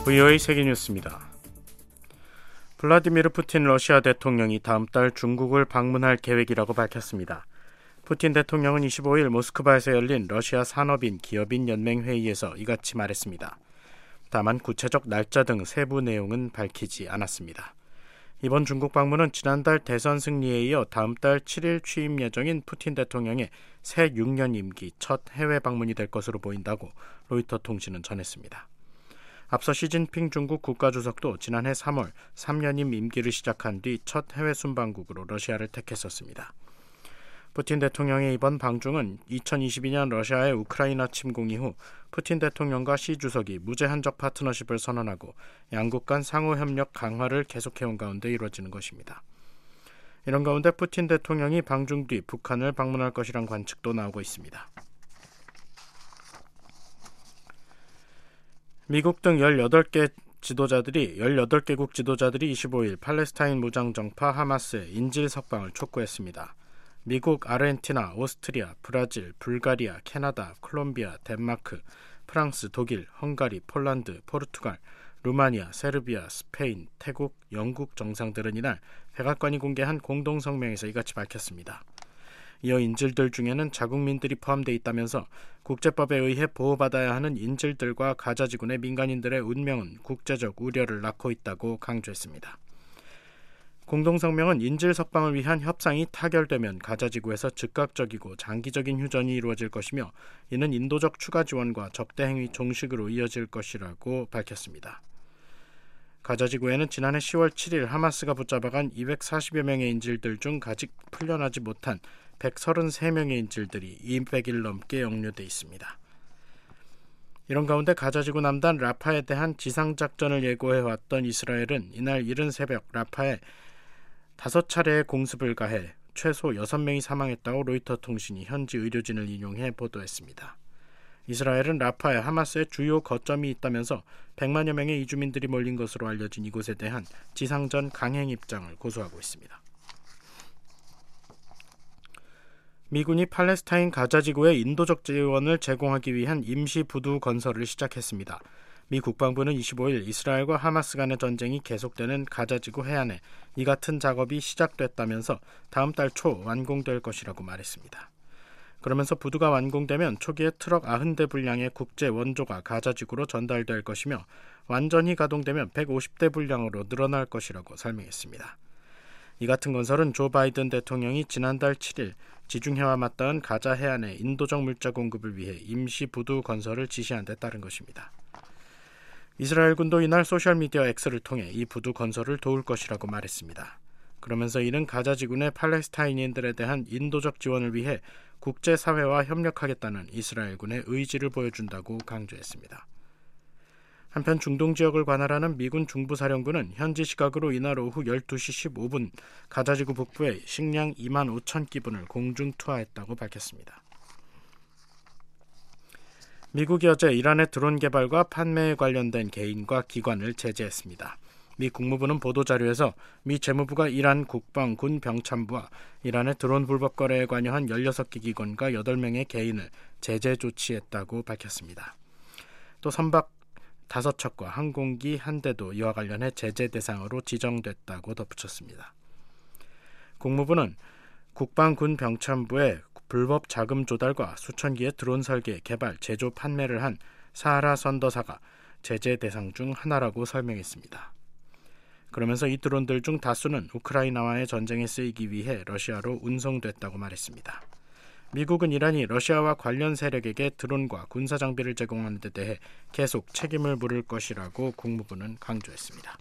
VOA 세계뉴스입니다. 블라디미르 푸틴 러시아 대통령이 다음 달 중국을 방문할 계획이라고 밝혔습니다. 푸틴 대통령은 25일 모스크바에서 열린 러시아 산업인 기업인 연맹 회의에서 이같이 말했습니다. 다만 구체적 날짜 등 세부 내용은 밝히지 않았습니다. 이번 중국 방문은 지난달 대선 승리에 이어 다음 달 7일 취임 예정인 푸틴 대통령의 새 6년 임기 첫 해외 방문이 될 것으로 보인다고 로이터 통신은 전했습니다. 앞서 시진핑 중국 국가주석도 지난해 3월 3년임 임기를 시작한 뒤 첫 해외 순방국으로 러시아를 택했었습니다. 푸틴 대통령의 이번 방중은 2022년 러시아의 우크라이나 침공 이후 푸틴 대통령과 시 주석이 무제한적 파트너십을 선언하고 양국 간 상호협력 강화를 계속해온 가운데 이루어지는 것입니다. 이런 가운데 푸틴 대통령이 방중 뒤 북한을 방문할 것이란 관측도 나오고 있습니다. 미국 등 18개국 지도자들이 25일 팔레스타인 무장정파 하마스의 인질 석방을 촉구했습니다. 미국, 아르헨티나, 오스트리아, 브라질, 불가리아, 캐나다, 콜롬비아, 덴마크, 프랑스, 독일, 헝가리, 폴란드, 포르투갈, 루마니아, 세르비아, 스페인, 태국, 영국 정상들은 이날 백악관이 공개한 공동성명에서 이같이 밝혔습니다. 이어 인질들 중에는 자국민들이 포함되어 있다면서 국제법에 의해 보호받아야 하는 인질들과 가자지군의 민간인들의 운명은 국제적 우려를 낳고 있다고 강조했습니다. 공동성명은 인질 석방을 위한 협상이 타결되면 가자지구에서 즉각적이고 장기적인 휴전이 이루어질 것이며 이는 인도적 추가 지원과 적대행위 종식으로 이어질 것이라고 밝혔습니다. 가자지구에는 지난해 10월 7일 하마스가 붙잡아간 240여 명의 인질들 중 아직 풀려나지 못한 133명의 인질들이 200일 넘게 역류돼 있습니다. 이런 가운데 가자지구 남단 라파에 대한 지상작전을 예고해왔던 이스라엘은 이날 이른 새벽 라파에 5차례의 공습을 가해 최소 6명이 사망했다고 로이터 통신이 현지 의료진을 인용해 보도했습니다. 이스라엘은 라파에 하마스의 주요 거점이 있다면서 100만여 명의 이주민들이 몰린 것으로 알려진 이곳에 대한 지상전 강행 입장을 고수하고 있습니다. 미군이 팔레스타인 가자지구에 인도적 지원을 제공하기 위한 임시 부두 건설을 시작했습니다. 미 국방부는 25일 이스라엘과 하마스 간의 전쟁이 계속되는 가자지구 해안에 이 같은 작업이 시작됐다면서 다음 달 초 완공될 것이라고 말했습니다. 그러면서 부두가 완공되면 초기에 트럭 90대 분량의 국제 원조가 가자지구로 전달될 것이며 완전히 가동되면 150대 분량으로 늘어날 것이라고 설명했습니다. 이 같은 건설은 조 바이든 대통령이 지난달 7일 지중해와 맞닿은 가자 해안의 인도적 물자 공급을 위해 임시 부두 건설을 지시한 데 따른 것입니다. 이스라엘군도 이날 소셜미디어 X를 통해 이 부두 건설을 도울 것이라고 말했습니다. 그러면서 이는 가자지구 내 팔레스타인인들에 대한 인도적 지원을 위해 국제사회와 협력하겠다는 이스라엘군의 의지를 보여준다고 강조했습니다. 한편 중동 지역을 관할하는 미군 중부사령부는 현지 시각으로 이날 오후 12시 15분 가자지구 북부에 식량 2만 5천 기분을 공중 투하했다고 밝혔습니다. 미국이 어제 이란의 드론 개발과 판매에 관련된 개인과 기관을 제재했습니다. 미 국무부는 보도자료에서 미 재무부가 이란 국방, 군, 병참부와 이란의 드론 불법 거래에 관여한 16개 기관과 8명의 개인을 제재 조치했다고 밝혔습니다. 또 선박 5척과 항공기 1대도 이와 관련해 제재 대상으로 지정됐다고 덧붙였습니다. 국무부는 국방, 군, 병참부에 불법 자금 조달과 수천 기의 드론 설계, 개발, 제조, 판매를 한 사하라 선더사가 제재 대상 중 하나라고 설명했습니다. 그러면서 이 드론들 중 다수는 우크라이나와의 전쟁에 쓰이기 위해 러시아로 운송됐다고 말했습니다. 미국은 이란이 러시아와 관련 세력에게 드론과 군사 장비를 제공하는 데 대해 계속 책임을 물을 것이라고 국무부는 강조했습니다.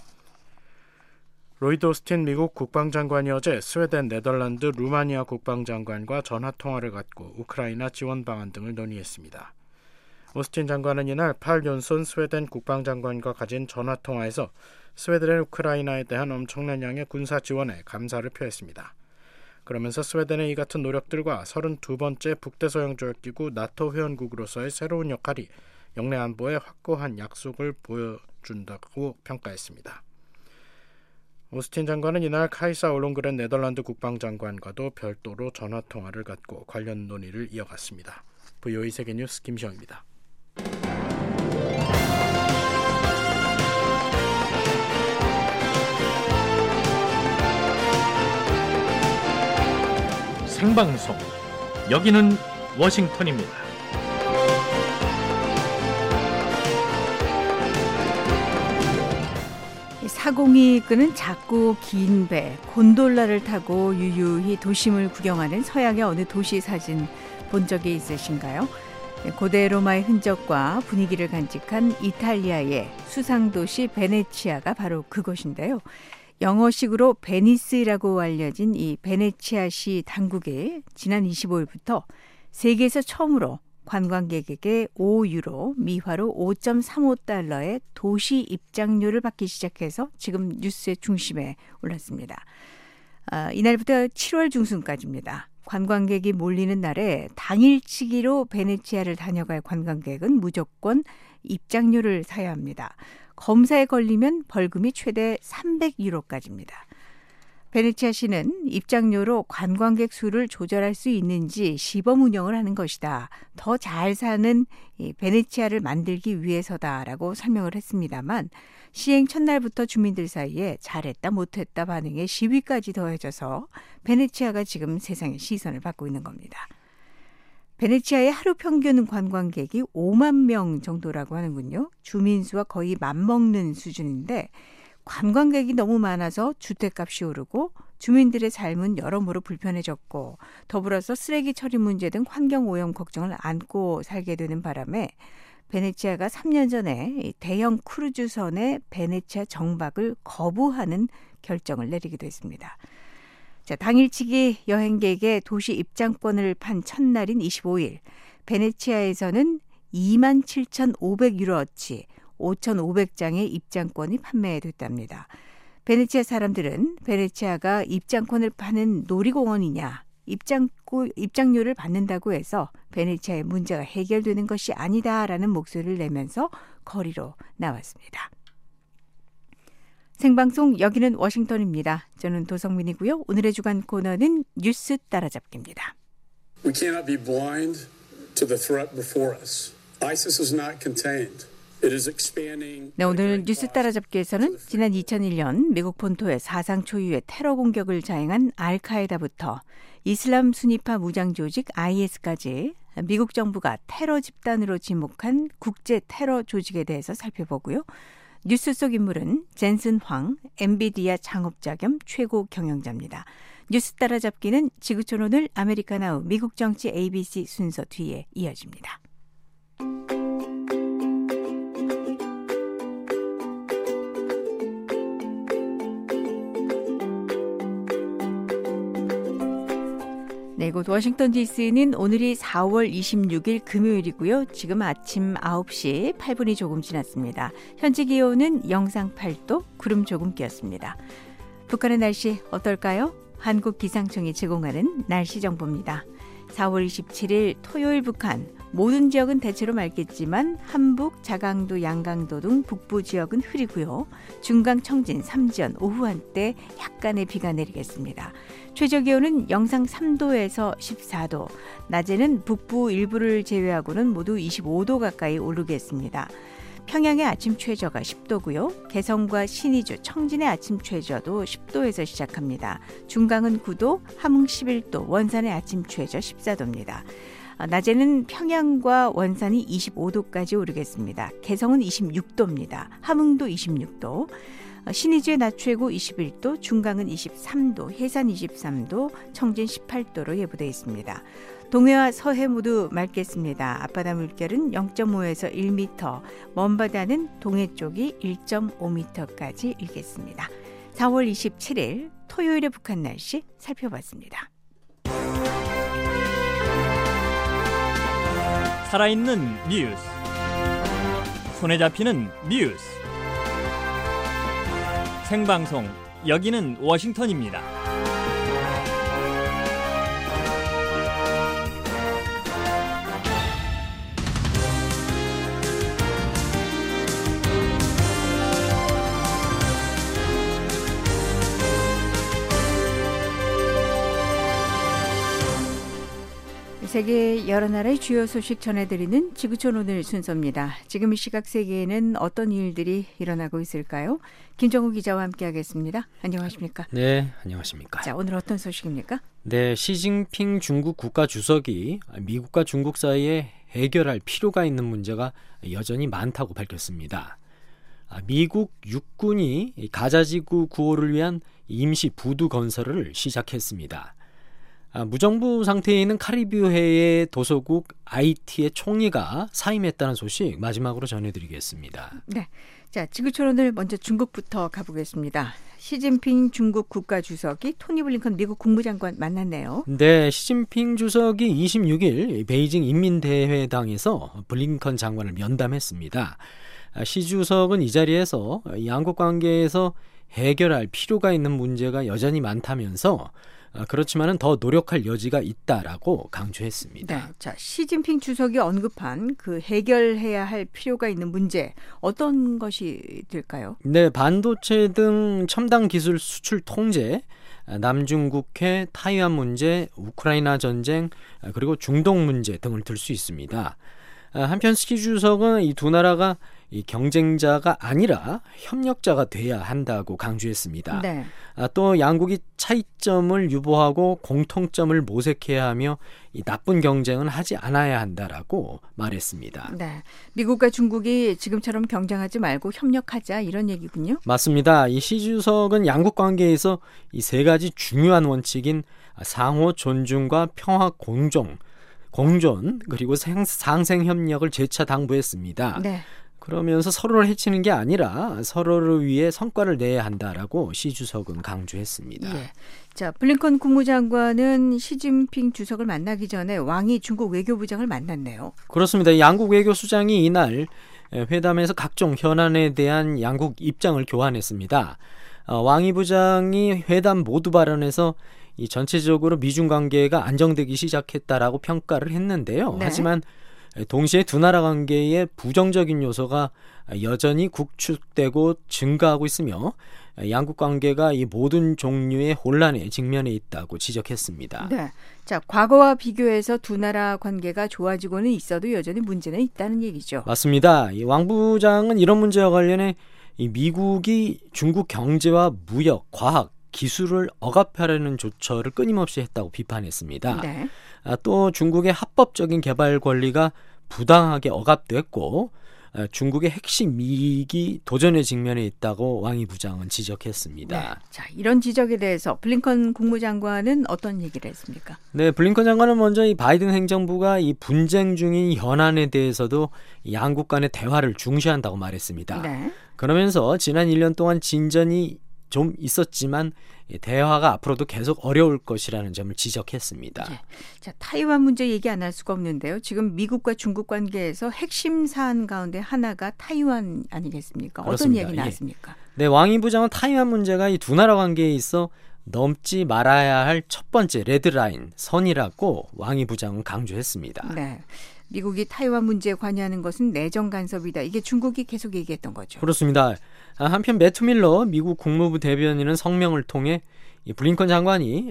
로이드 오스틴 미국 국방장관이 어제 스웨덴, 네덜란드, 루마니아 국방장관과 전화통화를 갖고 우크라이나 지원 방안 등을 논의했습니다. 오스틴 장관은 이날 팔 연손 스웨덴 국방장관과 가진 전화통화에서 스웨덴의 우크라이나에 대한 엄청난 양의 군사 지원에 감사를 표했습니다. 그러면서 스웨덴의 이 같은 노력들과 32번째 북대서양조약기구 나토 회원국으로서의 새로운 역할이 영내 안보에 확고한 약속을 보여준다고 평가했습니다. 오스틴 장관은 이날 카이사 올롱그렌 네덜란드 국방장관과도 별도로 전화통화를 갖고 관련 논의를 이어갔습니다. VOA 세계뉴스 김시영입니다. 생방송. 여기는 워싱턴입니다. 사공이 이끄는 작고 긴 배, 곤돌라를 타고 유유히 도심을 구경하는 서양의 어느 도시 사진 본 적이 있으신가요? 고대 로마의 흔적과 분위기를 간직한 이탈리아의 수상도시 베네치아가 바로 그것인데요. 영어식으로 베니스라고 알려진 이 베네치아시 당국이 지난 25일부터 세계에서 처음으로 관광객에게 5유로, 미화로 5.35달러의 도시 입장료를 받기 시작해서 지금 뉴스의 중심에 올랐습니다. 이날부터 7월 중순까지입니다. 관광객이 몰리는 날에 당일치기로 베네치아를 다녀갈 관광객은 무조건 입장료를 사야 합니다. 검사에 걸리면 벌금이 최대 300유로까지입니다. 베네치아시는 입장료로 관광객 수를 조절할 수 있는지 시범 운영을 하는 것이다. 더 잘 사는 이 베네치아를 만들기 위해서다라고 설명을 했습니다만 시행 첫날부터 주민들 사이에 잘했다 못했다 반응에 시위까지 더해져서 베네치아가 지금 세상의 시선을 받고 있는 겁니다. 베네치아의 하루 평균 관광객이 5만 명 정도라고 하는군요. 주민수와 거의 맞먹는 수준인데 관광객이 너무 많아서 주택값이 오르고 주민들의 삶은 여러모로 불편해졌고 더불어서 쓰레기 처리 문제 등 환경오염 걱정을 안고 살게 되는 바람에 베네치아가 3년 전에 대형 크루즈선의 베네치아 정박을 거부하는 결정을 내리기도 했습니다. 자, 당일치기 여행객의 도시 입장권을 판 첫날인 25일 베네치아에서는 27,500유로어치 5,500장의 입장권이 판매됐답니다. 베네치아 사람들은 베네치아가 입장권을 파는 놀이공원이냐, 입장료를 받는다고 해서 베네치아의 문제가 해결되는 것이 아니다라는 목소리를 내면서 거리로 나왔습니다. 생방송 여기는 워싱턴입니다. 저는 도성민이고요. 오늘의 주간 코너는 뉴스 따라잡기입니다. We cannot be blind to the threat before us. ISIS is not contained. 네, 오늘 뉴스 따라잡기에서는 지난 2001년 미국 본토에 사상 초유의 테러 공격을 자행한 알카에다부터 이슬람 순위파 무장 조직 IS까지 미국 정부가 테러 집단으로 지목한 국제 테러 조직에 대해서 살펴보고요. 뉴스 속 인물은 젠슨 황, 엔비디아 창업자 겸 최고 경영자입니다. 뉴스 따라잡기는 지구촌 오늘 아메리카나우 미국 정치 ABC 순서 뒤에 이어집니다. 네, 이곳 워싱턴 DC는 오늘이 4월 26일 금요일이고요. 지금 아침 9시 8분이 조금 지났습니다. 현재 기온은 영상 8도, 구름 조금 끼었습니다. 북한의 날씨 어떨까요? 한국기상청이 제공하는 날씨 정보입니다. 4월 27일 토요일 북한 모든 지역은 대체로 맑겠지만 함북, 자강도, 양강도 등 북부 지역은 흐리고요. 중강, 청진, 삼지연 오후 한때 약간의 비가 내리겠습니다. 최저 기온은 영상 3도에서 14도, 낮에는 북부 일부를 제외하고는 모두 25도 가까이 오르겠습니다. 평양의 아침 최저가 10도고요. 개성과 신의주, 청진의 아침 최저도 10도에서 시작합니다. 중강은 9도, 함흥 11도, 원산의 아침 최저 14도입니다. 낮에는 평양과 원산이 25도까지 오르겠습니다. 개성은 26도입니다. 함흥도 26도, 신의주의 낮 최고 21도, 중강은 23도, 해산 23도, 청진 18도로 예보되어 있습니다. 동해와 서해 모두 맑겠습니다. 앞바다 물결은 0.5에서 1m, 먼바다는 동해 쪽이 1.5m까지 일겠습니다. 4월 27일 토요일의 북한 날씨 살펴봤습니다. 살아있는 뉴스, 손에 잡히는 뉴스, 생방송 여기는 워싱턴입니다. 세계 여러 나라의 주요 소식 전해드리는 지구촌 오늘 순서입니다. 지금 이 시각 세계에는 어떤 일들이 일어나고 있을까요? 김정우 기자와 함께하겠습니다. 안녕하십니까? 네, 안녕하십니까? 자, 오늘 어떤 소식입니까? 네, 시진핑 중국 국가주석이 미국과 중국 사이에 해결할 필요가 있는 문제가 여전히 많다고 밝혔습니다. 미국 육군이 가자지구 구호를 위한 임시 부두 건설을 시작했습니다. 무정부 상태에 있는 카리브해의 도서국 아이티의 총리가 사임했다는 소식 마지막으로 전해드리겠습니다. 네, 자, 지구촌 오늘 먼저 중국부터 가보겠습니다. 시진핑 중국 국가주석이 토니 블링컨 미국 국무장관 만났네요. 네, 시진핑 주석이 26일 베이징 인민대회당에서 블링컨 장관을 면담했습니다. 시 주석은 이 자리에서 양국 관계에서 해결할 필요가 있는 문제가 여전히 많다면서 그렇지만은 더 노력할 여지가 있다라고 강조했습니다. 네, 자, 시진핑 주석이 언급한 그 해결해야 할 필요가 있는 문제 어떤 것이 될까요? 네, 반도체 등 첨단 기술 수출 통제, 남중국해, 타이완 문제, 우크라이나 전쟁, 그리고 중동 문제 등을 들 수 있습니다. 한편 시 주석은 이 두 나라가 이 경쟁자가 아니라 협력자가 돼야 한다고 강조했습니다. 네. 또 양국이 차이점을 유보하고 공통점을 모색해야 하며 이 나쁜 경쟁은 하지 않아야 한다라고 말했습니다. 네, 미국과 중국이 지금처럼 경쟁하지 말고 협력하자 이런 얘기군요. 맞습니다. 이 시 주석은 양국 관계에서 이 세 가지 중요한 원칙인 상호 존중과 평화 공존 그리고 상생 협력을 재차 당부했습니다. 네. 그러면서 서로를 해치는 게 아니라 서로를 위해 성과를 내야 한다라고 시 주석은 강조했습니다. 예. 자, 블링컨 국무장관은 시진핑 주석을 만나기 전에 왕이 중국 외교부장을 만났네요. 그렇습니다. 양국 외교수장이 이날 회담에서 각종 현안에 대한 양국 입장을 교환했습니다. 왕이 부장이 회담 모두 발언에서 이 전체적으로 미중 관계가 안정되기 시작했다라고 평가를 했는데요. 네. 하지만 동시에 두 나라 관계에 부정적인 요소가 여전히 국축되고 증가하고 있으며 양국 관계가 이 모든 종류의 혼란에 직면해 있다고 지적했습니다. 네. 자, 과거와 비교해서 두 나라 관계가 좋아지고는 있어도 여전히 문제는 있다는 얘기죠. 맞습니다. 이 왕 부장은 이런 문제와 관련해 이 미국이 중국 경제와 무역, 과학, 기술을 억압하려는 조처를 끊임없이 했다고 비판했습니다. 네. 또 중국의 합법적인 개발 권리가 부당하게 억압됐고 중국의 핵심 이익이 도전에 직면해 있다고 왕이 부장은 지적했습니다. 네. 자, 이런 지적에 대해서 블링컨 국무장관은 어떤 얘기를 했습니까? 네, 블링컨 장관은 먼저 이 바이든 행정부가 이 분쟁 중인 현안에 대해서도 양국 간의 대화를 중시한다고 말했습니다. 네. 그러면서 지난 1년 동안 진전이 좀 있었지만 대화가 앞으로도 계속 어려울 것이라는 점을 지적했습니다. 네. 자, 타이완 문제 얘기 안 할 수가 없는데요. 지금 미국과 중국 관계에서 핵심 사안 가운데 하나가 타이완 아니겠습니까? 그렇습니다. 어떤 얘기 나왔습니까? 네, 왕이 부장은 타이완 문제가 이 두 나라 관계에 있어 넘지 말아야 할 첫 번째 레드라인 선이라고 왕이 부장은 강조했습니다. 네. 미국이 타이완 문제에 관여하는 것은 내정 간섭이다. 이게 중국이 계속 얘기했던 거죠. 그렇습니다. 한편 매튜 밀러 미국 국무부 대변인은 성명을 통해 이 블링컨 장관이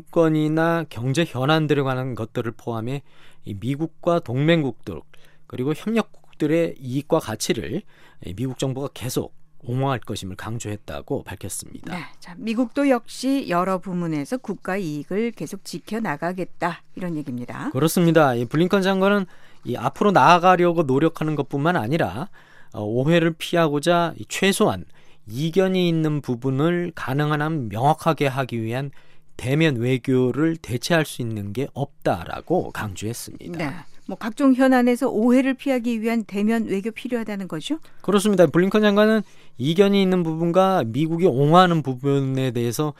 인권이나 경제 현안들에 관한 것들을 포함해 이 미국과 동맹국들 그리고 협력국들의 이익과 가치를 미국 정부가 계속 옹호할 것임을 강조했다고 밝혔습니다. 네, 자, 미국도 역시 여러 부문에서 국가 이익을 계속 지켜나가겠다 이런 얘기입니다. 그렇습니다. 이 블링컨 장관은 이 앞으로 나아가려고 노력하는 것뿐만 아니라 오해를 피하고자 최소한 이견이 있는 부분을 가능한 한 명확하게 하기 위한 대면 외교를 대체할 수 있는 게 없다라고 강조했습니다. 네, 뭐 각종 현안에서 오해를 피하기 위한 대면 외교 필요하다는 거죠? 그렇습니다. 블링컨 장관은 이견이 있는 부분과 미국이 옹호하는 부분에 대해서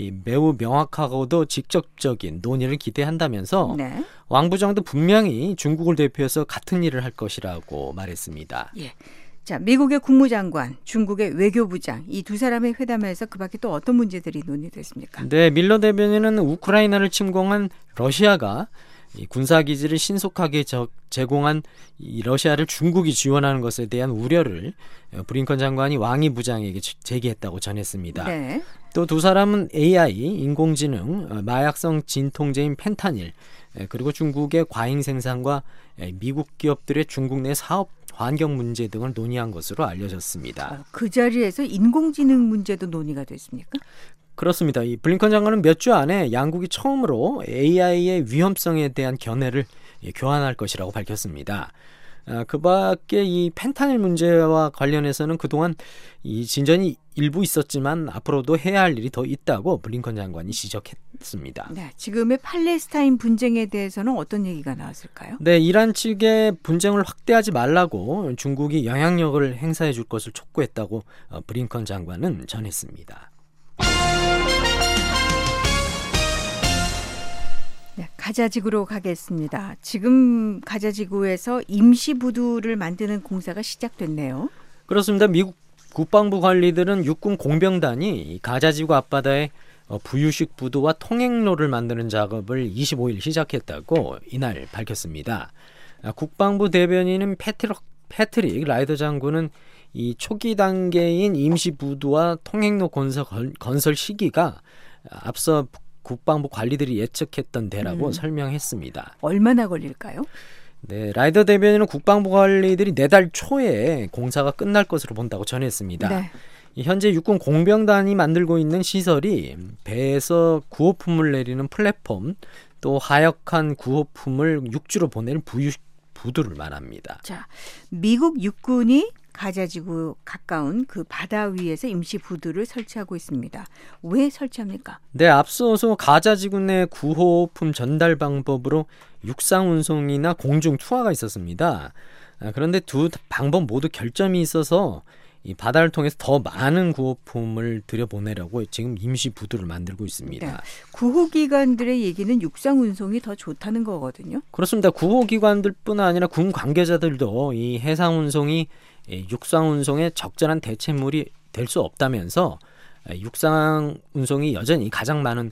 매우 명확하고도 직접적인 논의를 기대한다면서 네. 왕 부장도 분명히 중국을 대표해서 같은 일을 할 것이라고 말했습니다. 예. 자, 미국의 국무장관, 중국의 외교부장 이 두 사람의 회담에서 그밖에 또 어떤 문제들이 논의됐습니까? 네, 밀러 대변인은 우크라이나를 침공한 러시아가 이 군사기지를 신속하게 제공한 이 러시아를 중국이 지원하는 것에 대한 우려를 블링컨 장관이 왕이 부장에게 제기했다고 전했습니다. 네. 또 두 사람은 AI, 인공지능, 마약성 진통제인 펜타닐, 그리고 중국의 과잉 생산과 미국 기업들의 중국 내 사업 환경 문제 등을 논의한 것으로 알려졌습니다. 그 자리에서 인공지능 문제도 논의가 됐습니까? 그렇습니다. 이 블링컨 장관은 몇 주 안에 양국이 처음으로 AI의 위험성에 대한 견해를 교환할 것이라고 밝혔습니다. 그 밖에 이 펜타닐 문제와 관련해서는 그동안 이 진전이 일부 있었지만 앞으로도 해야 할 일이 더 있다고 블링컨 장관이 지적했습니다. 네, 지금의 팔레스타인 분쟁에 대해서는 어떤 얘기가 나왔을까요? 네, 이란 측의 분쟁을 확대하지 말라고 중국이 영향력을 행사해 줄 것을 촉구했다고 블링컨 장관은 전했습니다. 네, 가자지구로 가겠습니다. 지금 가자지구에서 임시부두를 만드는 공사가 시작됐네요. 그렇습니다. 미국 국방부 관리들은 육군 공병단이 가자지구 앞바다에 부유식 부두와 통행로를 만드는 작업을 25일 시작했다고 이날 밝혔습니다. 국방부 대변인은 패트릭 라이더 장군은 이 초기 단계인 임시부두와 통행로 건설 시기가 앞서 국방부 관리들이 예측했던 대라고 설명했습니다. 얼마나 걸릴까요? 네, 라이더 대변인은 국방부 관리들이 내달 초에 공사가 끝날 것으로 본다고 전했습니다. 네. 현재 육군 공병단이 만들고 있는 시설이 배에서 구호품을 내리는 플랫폼, 또 하역한 구호품을 육지로 보내는 부두를 말합니다. 자, 미국 육군이 가자지구 가까운 그 바다 위에서 임시부두를 설치하고 있습니다. 왜 설치합니까? 네, 앞서서 가자지구 내 구호품 전달 방법으로 육상 운송이나 공중 투하가 있었습니다. 그런데 두 방법 모두 결점이 있어서 이 바다를 통해서 더 많은 구호품을 들여보내려고 지금 임시부두를 만들고 있습니다. 네, 구호기관들의 얘기는 육상 운송이 더 좋다는 거거든요. 그렇습니다. 구호기관들뿐 아니라 군 관계자들도 이 해상 운송이 육상 운송의 적절한 대체물이 될 수 없다면서 육상 운송이 여전히 가장 많은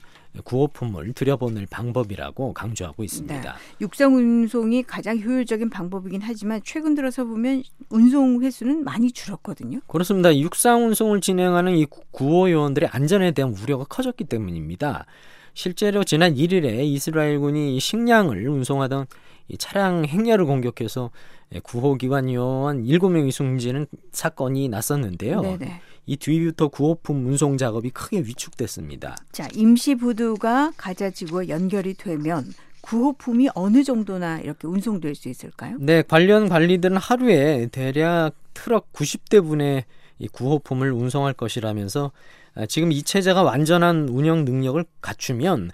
구호품을 들여보낼 방법이라고 강조하고 있습니다. 네, 육상 운송이 가장 효율적인 방법이긴 하지만 최근 들어서 보면 운송 횟수는 많이 줄었거든요. 그렇습니다. 육상 운송을 진행하는 이 구호 요원들의 안전에 대한 우려가 커졌기 때문입니다. 실제로 지난 1일에 이스라엘군이 식량을 운송하던 이 차량 행렬을 공격해서 구호기관 요원 7명이 숨지는 사건이 났었는데요. 네네. 이 뒤부터 구호품 운송 작업이 크게 위축됐습니다. 자, 임시부두가 가자지구와 연결이 되면 구호품이 어느 정도나 이렇게 운송될 수 있을까요? 네, 관련 관리들은 하루에 대략 트럭 90대분의 이 구호품을 운송할 것이라면서 지금 이 체제가 완전한 운영 능력을 갖추면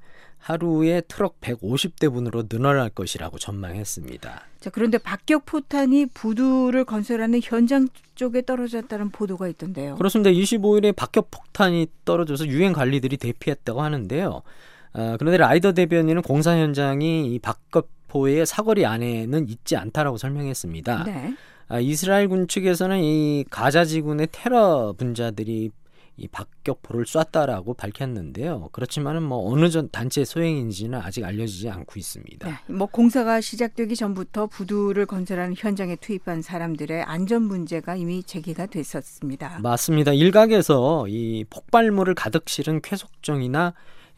하루에 트럭 150대분으로 늘어날 것이라고 전망했습니다. 자, 그런데 박격 포탄이 부두를 건설하는 현장 쪽에 떨어졌다는 보도가 있던데요. 그렇습니다. 25일에 박격 폭탄이 떨어져서 유엔 관리들이 대피했다고 하는데요. 그런데 라이더 대변인은 공사 현장이 이 박격포의 사거리 안에는 있지 않다라고 설명했습니다. 네. 이스라엘군 측에서는 이 가자지군의 테러 분자들이 이 박격포를 쐈다라고 밝혔는데요. 그렇지만은 뭐 어느 단체 소행인지는 아직 알려지지 않고 있습니다. 네, 뭐 공사가 시작되기 전부터 부두를 건설하는 현장에 투입한 사람들의 안전 문제가 이미 제기가 됐었습니다. 맞습니다. 일각에서 이 폭발물을 가득 실은 쾌속정이나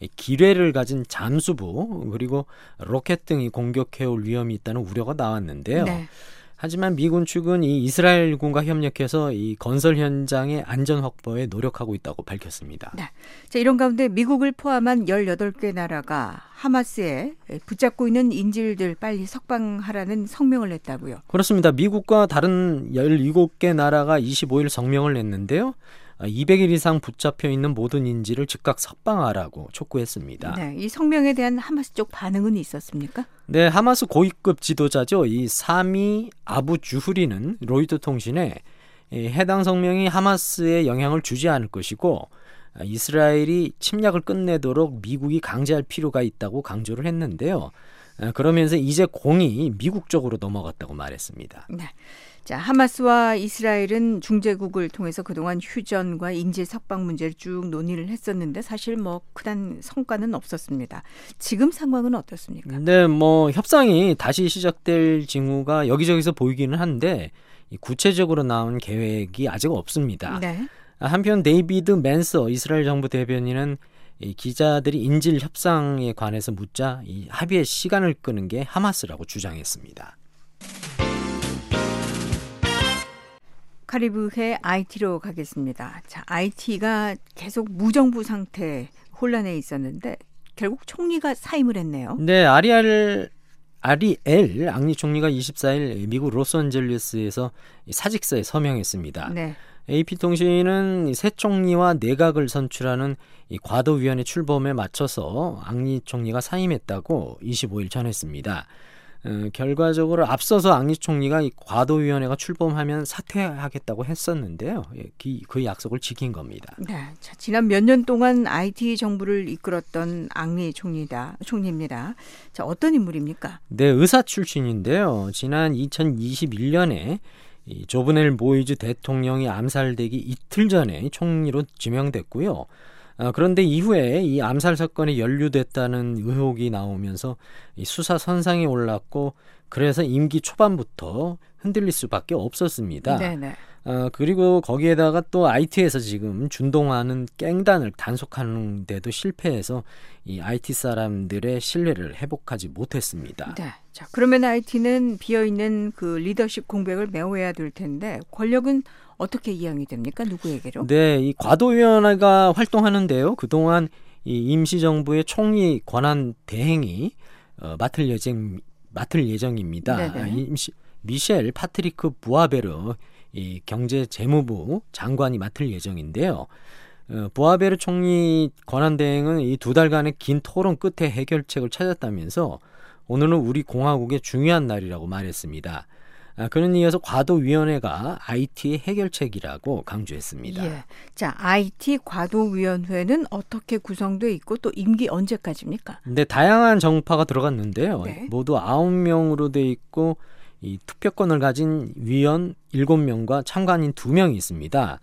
기뢰를 가진 잠수부 그리고 로켓 등이 공격해올 위험이 있다는 우려가 나왔는데요. 네. 하지만 미군 측은 이 이스라엘군과 협력해서 이 건설 현장의 안전 확보에 노력하고 있다고 밝혔습니다. 네. 자, 이런 가운데 미국을 포함한 18개 나라가 하마스에 붙잡고 있는 인질들 빨리 석방하라는 성명을 냈다고요. 그렇습니다. 미국과 다른 17개 나라가 25일 성명을 냈는데요. 200일 이상 붙잡혀 있는 모든 인질을 즉각 석방하라고 촉구했습니다. 네, 이 성명에 대한 하마스 쪽 반응은 있었습니까? 네, 하마스 고위급 지도자죠. 이 사미 아부 주후리는 로이터 통신에 해당 성명이 하마스에 영향을 주지 않을 것이고 이스라엘이 침략을 끝내도록 미국이 강제할 필요가 있다고 강조를 했는데요. 그러면서 이제 공이 미국 쪽으로 넘어갔다고 말했습니다. 네. 자, 하마스와 이스라엘은 중재국을 통해서 그동안 휴전과 인질 석방 문제를 쭉 논의를 했었는데 사실 뭐 크단 성과는 없었습니다. 지금 상황은 어떻습니까? 네, 뭐 협상이 다시 시작될 징후가 여기저기서 보이기는 한데 구체적으로 나온 계획이 아직 없습니다. 네. 한편 데이비드 맨서 이스라엘 정부 대변인은 이 기자들이 인질 협상에 관해서 묻자 이 합의의 시간을 끄는 게 하마스라고 주장했습니다. 카리브해 IT로 가겠습니다. 자, IT가 계속 무정부 상태 혼란에 있었는데 결국 총리가 사임을 했네요. 네, 아리엘 앙리 총리가 24일 미국 로스앤젤레스에서 사직서에 서명했습니다. 네. AP통신은 새 총리와 내각을 선출하는 이 과도위원회 출범에 맞춰서 앙리 총리가 사임했다고 25일 전했습니다. 결과적으로 앞서서 앙리 총리가 이 과도위원회가 출범하면 사퇴하겠다고 했었는데요. 그 약속을 지킨 겁니다. 네, 자, 지난 몇 년 동안 IT 정부를 이끌었던 앙리 총리입니다. 자, 어떤 인물입니까? 네, 의사 출신인데요. 지난 2021년에 이 조브넬 모이즈 대통령이 암살되기 이틀 전에 총리로 지명됐고요. 그런데 이후에 이 암살 사건에 연루됐다는 의혹이 나오면서 이 수사 선상에 올랐고 그래서 임기 초반부터 흔들릴 수밖에 없었습니다. 네네. 그리고 거기에다가 또 IT에서 지금 준동하는 깽단을 단속하는 데도 실패해서 이 IT 사람들의 신뢰를 회복하지 못했습니다. 네. 자, 그러면 IT는 비어있는 그 리더십 공백을 메워야 될 텐데 권력은 어떻게 이양이 됩니까? 누구에게로? 네, 이 과도위원회가 활동하는데요. 그동안 이 임시정부의 총리 권한 대행이 맡을 예정입니다. 미셸 파트리크 부아베르 이 경제재무부 장관이 맡을 예정인데요. 부아베르 총리 권한 대행은 이 2달간의 긴 토론 끝에 해결책을 찾았다면서 오늘은 우리 공화국의 중요한 날이라고 말했습니다. 그는 이어서 과도위원회가 IT의 해결책이라고 강조했습니다. 예. 자, IT 과도위원회는 어떻게 구성돼 있고 또 임기 언제까지입니까? 네, 다양한 정파가 들어갔는데요. 네. 모두 9명으로 돼 있고 이 투표권을 가진 위원 7명과 참관인 2명이 있습니다.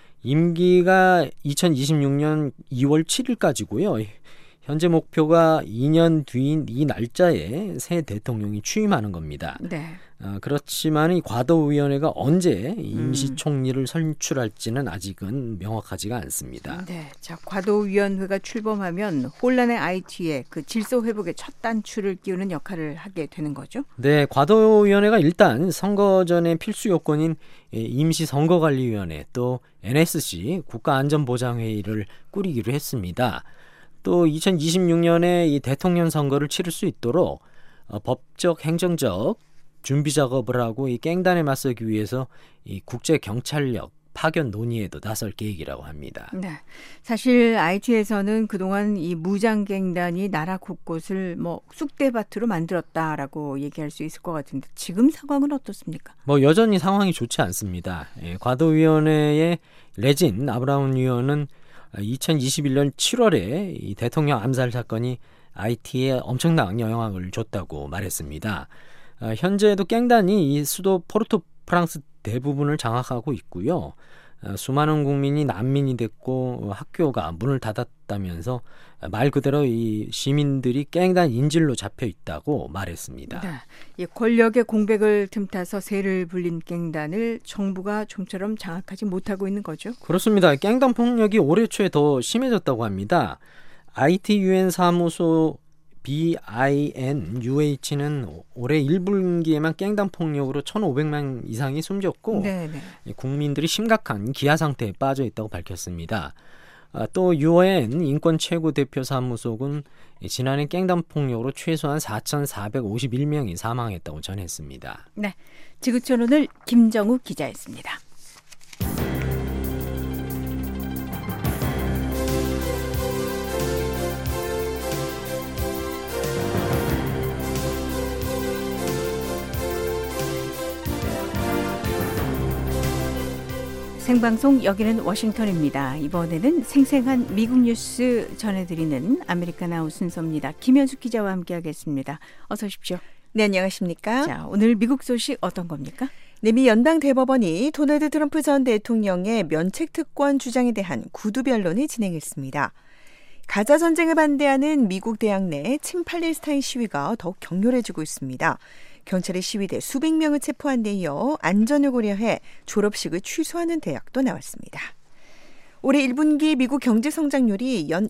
임기가 2026년 2월 7일까지고요. 현재 목표가 2년 뒤인 이 날짜에 새 대통령이 취임하는 겁니다. 네. 그렇지만 이 과도위원회가 언제 임시총리를 선출할지는 아직은 명확하지가 않습니다. 네. 자, 과도위원회가 출범하면 혼란의 IT에 그 질서 회복의 첫 단추를 끼우는 역할을 하게 되는 거죠? 네, 과도위원회가 일단 선거 전에 필수 요건인 임시선거관리위원회 또 NSC 국가안전보장회의를 꾸리기로 했습니다. 또 2026년에 이 대통령 선거를 치를 수 있도록 법적, 행정적 준비 작업을 하고 이 깽단에 맞서기 위해서 이 국제 경찰력 파견 논의에도 나설 계획이라고 합니다. 네, 사실 IT에서는 그동안 이 무장갱단이 나라 곳곳을 뭐 쑥대밭으로 만들었다라고 얘기할 수 있을 것 같은데 지금 상황은 어떻습니까? 여전히 상황이 좋지 않습니다. 과도위원회의 레진 아브라운 위원은 2021년 7월에 이 대통령 암살 사건이 IT에 엄청난 영향을 줬다고 말했습니다. 현재도 깽단이 이 수도 포르토프랑스 대부분을 장악하고 있고요. 수많은 국민이 난민이 됐고 학교가 문을 닫았다면서 말 그대로 이 시민들이 깽단 인질로 잡혀 있다고 말했습니다. 네, 이 권력의 공백을 틈타서 세를 불린 깽단을 정부가 좀처럼 장악하지 못하고 있는 거죠? 그렇습니다. 깽단 폭력이 올해 초에 더 심해졌다고 합니다. IT UN 사무소 BINUH는 올해 1분기에만 깽단 폭력으로 1,500명 이상이 숨졌고 네네. 국민들이 심각한 기아 상태에 빠져 있다고 밝혔습니다. 또 UN 인권 최고 대표 사무소는 지난해 깽단 폭력으로 최소한 4,451명이 사망했다고 전했습니다. 네, 지구촌 오늘 김정우 기자였습니다. 생방송 여기는 워싱턴입니다. 이번에는 생생한 미국 뉴스 전해드리는 아메리카나우 순서입니다. 김현숙 기자와 함께하겠습니다. 어서 오십시오. 네, 안녕하십니까? 자, 오늘 미국 소식 어떤 겁니까? 네, 미 연방 대법원이 도널드 트럼프 전 대통령의 면책특권 주장에 대한 구두 변론을 진행했습니다. 가자 전쟁을 반대하는 미국 대학 내 친팔레스타인 시위가 더욱 격렬해지고 있습니다. 경찰이 시위대 수백 명을 체포한 데 이어 안전을 고려해 졸업식을 취소하는 대학도 나왔습니다. 올해 1분기 미국 경제 성장률이 연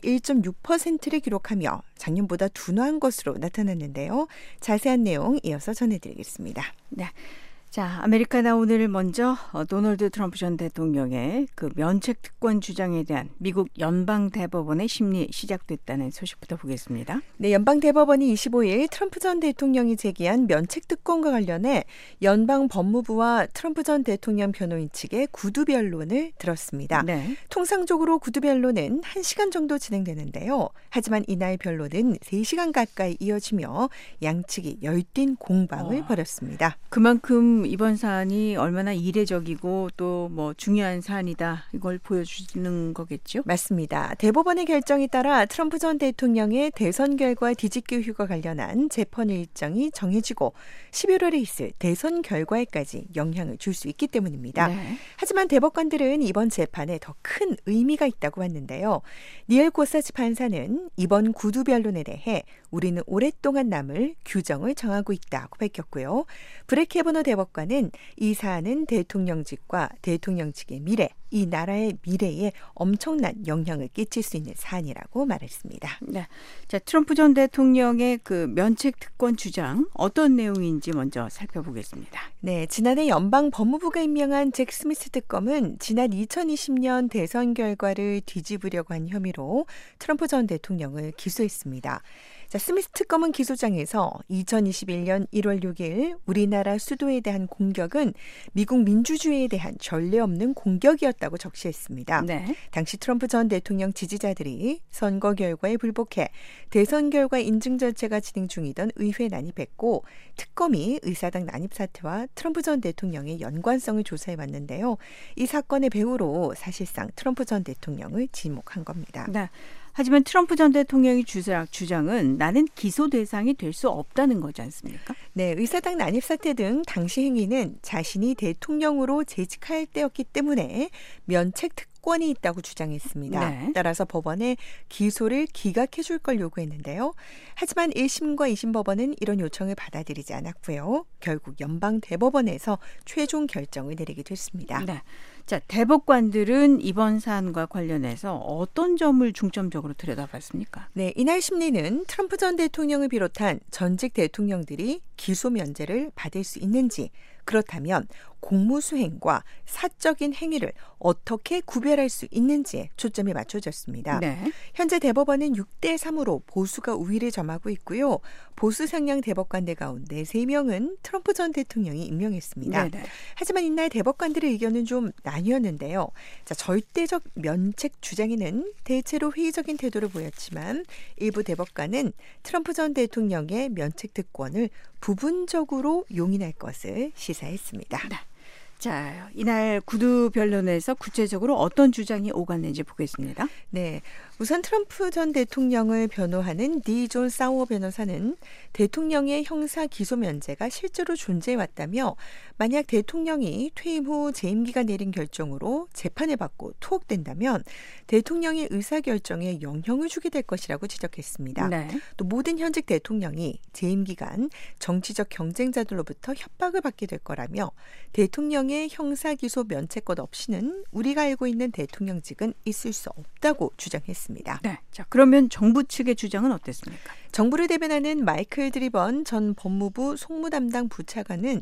1.6%를 기록하며 작년보다 둔화한 것으로 나타났는데요. 자세한 내용 이어서 전해드리겠습니다. 네. 자, 아메리카나 오늘 먼저 도널드 트럼프 전 대통령의 그 면책 특권 주장에 대한 미국 연방대법원의 심리 시작됐다는 소식부터 보겠습니다. 네, 연방대법원이 25일 트럼프 전 대통령이 제기한 면책 특권과 관련해 연방 법무부와 트럼프 전 대통령 변호인 측의 구두 변론을 들었습니다. 네. 통상적으로 구두 변론은 1시간 정도 진행되는데요. 하지만 이날 변론은 3시간 가까이 이어지며 양측이 열띤 공방을 벌였습니다. 그만큼 이번 사안이 얼마나 이례적이고 또 뭐 중요한 사안이다 이걸 보여주는 거겠죠? 맞습니다. 대법원의 결정에 따라 트럼프 전 대통령의 대선 결과 뒤집기 의혹과 관련한 재판 일정이 정해지고 11월에 있을 대선 결과에까지 영향을 줄 수 있기 때문입니다. 네. 하지만 대법관들은 이번 재판에 더 큰 의미가 있다고 봤는데요. 니엘 고사츠 판사는 이번 구두 변론에 대해 우리는 오랫동안 남을 규정을 정하고 있다고 밝혔고요. 브렉 캐버너 대법관은 이 사안은 대통령직과 대통령직의 미래, 이 나라의 미래에 엄청난 영향을 끼칠 수 있는 사안이라고 말했습니다. 네. 자, 트럼프 전 대통령의 그 면책 특권 주장 어떤 내용인지 먼저 살펴보겠습니다. 네, 지난해 연방 법무부가 임명한 잭 스미스 특검은 지난 2020년 대선 결과를 뒤집으려고 한 혐의로 트럼프 전 대통령을 기소했습니다. 자, 스미스 특검은 기소장에서 2021년 1월 6일 우리나라 수도에 대한 공격은 미국 민주주의에 대한 전례 없는 공격이었다고 적시했습니다. 네. 당시 트럼프 전 대통령 지지자들이 선거 결과에 불복해 대선 결과 인증 절차가 진행 중이던 의회에 난입했고 특검이 의사당 난입 사태와 트럼프 전 대통령의 연관성을 조사해 왔는데요. 이 사건의 배후로 사실상 트럼프 전 대통령을 지목한 겁니다. 네. 하지만 트럼프 전 대통령의 주장은 나는 기소 대상이 될 수 없다는 거지 않습니까? 네, 의사당 난입 사태 등 당시 행위는 자신이 대통령으로 재직할 때였기 때문에 면책 특권이 있다고 주장했습니다. 네. 따라서 법원에 기소를 기각해 줄 걸 요구했는데요. 하지만 1심과 2심 법원은 이런 요청을 받아들이지 않았고요. 결국 연방대법원에서 최종 결정을 내리게 됐습니다. 네. 자, 대법관들은 이번 사안과 관련해서 어떤 점을 중점적으로 들여다봤습니까? 네, 이날 심리는 트럼프 전 대통령을 비롯한 전직 대통령들이 기소 면제를 받을 수 있는지, 그렇다면 공무수행과 사적인 행위를 어떻게 구별할 수 있는지에 초점이 맞춰졌습니다. 네. 현재 대법원은 6대3으로 보수가 우위를 점하고 있고요. 보수 성향 대법관들 가운데 3명은 트럼프 전 대통령이 임명했습니다. 네네. 하지만 이날 대법관들의 의견은 좀 나뉘었는데요. 자, 절대적 면책 주장에는 대체로 회의적인 태도를 보였지만 일부 대법관은 트럼프 전 대통령의 면책 특권을 부분적으로 용인할 것을 시사했습니다. 네. 자, 이날 구두 변론에서 구체적으로 어떤 주장이 오갔는지 보겠습니다. 네, 우선 트럼프 전 대통령을 변호하는 디 존 사워 변호사는 대통령의 형사 기소 면제가 실제로 존재해 왔다며 만약 대통령이 퇴임 후 재임기가 내린 결정으로 재판을 받고 투옥된다면 대통령의 의사결정에 영향을 주게 될 것이라고 지적했습니다. 네. 또 모든 현직 대통령이 재임 기간 정치적 경쟁자들로부터 협박을 받게 될 거라며 대통령의 형사 기소 면책권 없이는 우리가 알고 있는 대통령직은 있을 수 없다고 주장했습니다. 네. 자, 그러면 정부 측의 주장은 어땠습니까? 정부를 대변하는 마이클 드리번 전 법무부 송무 담당 부차관은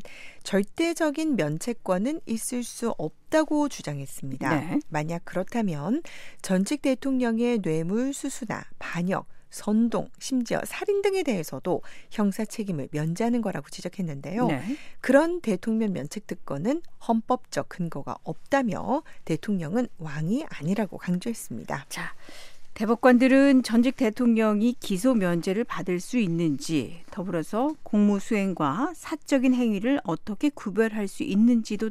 절대적인 면책권은 있을 수 없다고 주장했습니다. 네. 만약 그렇다면 전직 대통령의 뇌물 수수나 반역, 선동, 심지어 살인 등에 대해서도 형사 책임을 면제하는 거라고 지적했는데요. 네. 그런 대통령 면책 특권은 헌법적 근거가 없다며 대통령은 왕이 아니라고 강조했습니다. 자, 대법관들은 전직 대통령이 기소 면제를 받을 수 있는지, 더불어서 공무수행과 사적인 행위를 어떻게 구별할 수 있는지도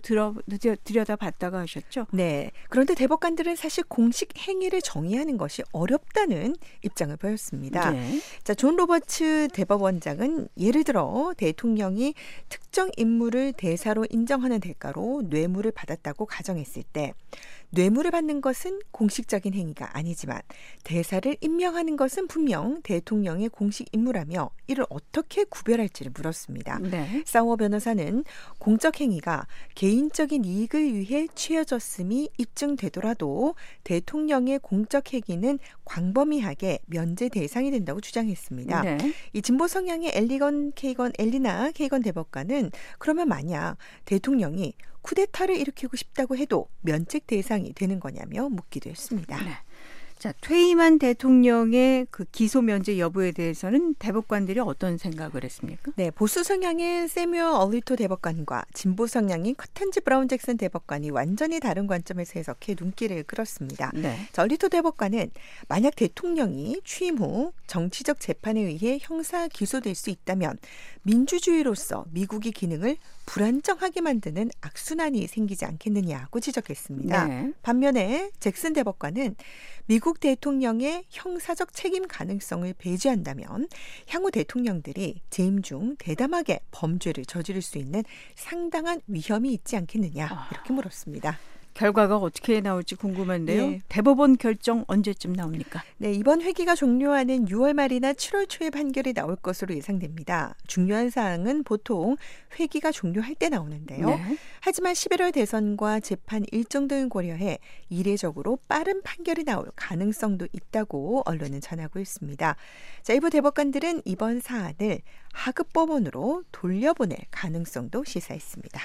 들여다봤다고 하셨죠? 네. 그런데 대법관들은 사실 공식 행위를 정의하는 것이 어렵다는 입장을 보였습니다. 네. 자, 존 로버츠 대법원장은 예를 들어 대통령이 특정 특정 인물을 대사로 인정하는 대가로 뇌물을 받았다고 가정했을 때 뇌물을 받는 것은 공식적인 행위가 아니지만 대사를 임명하는 것은 분명 대통령의 공식 임무라며 이를 어떻게 구별할지를 물었습니다. 네. 사워 변호사는 공적 행위가 개인적인 이익을 위해 취해졌음이 입증되더라도 대통령의 공적 행위는 광범위하게 면제 대상이 된다고 주장했습니다. 네. 이 진보 성향의 엘리나 케이건 대법관은 그러면 만약 대통령이 쿠데타를 일으키고 싶다고 해도 면책 대상이 되는 거냐며 묻기도 했습니다. 네. 자, 퇴임한 대통령의 그 기소 면제 여부에 대해서는 대법관들이 어떤 생각을 했습니까? 네, 보수 성향의 세뮤얼 얼리토 대법관과 진보 성향인 커튼지 브라운 잭슨 대법관이 완전히 다른 관점에서 해석해 눈길을 끌었습니다. 네. 자, 얼리토 대법관은 만약 대통령이 취임 후 정치적 재판에 의해 형사 기소될 수 있다면 민주주의로서 미국의 기능을 불안정하게 만드는 악순환이 생기지 않겠느냐고 지적했습니다. 네. 반면에 잭슨 대법관은 미국 대통령의 형사적 책임 가능성을 배제한다면 향후 대통령들이 재임 중 대담하게 범죄를 저지를 수 있는 상당한 위험이 있지 않겠느냐 이렇게 물었습니다. 결과가 어떻게 나올지 궁금한데요. 네. 대법원 결정 언제쯤 나옵니까? 네, 이번 회기가 종료하는 6월 말이나 7월 초에 판결이 나올 것으로 예상됩니다. 중요한 사항은 보통 회기가 종료할 때 나오는데요. 네. 하지만 11월 대선과 재판 일정 등을 고려해 이례적으로 빠른 판결이 나올 가능성도 있다고 언론은 전하고 있습니다. 자, 일부 대법관들은 이번 사안을 하급 법원으로 돌려보낼 가능성도 시사했습니다.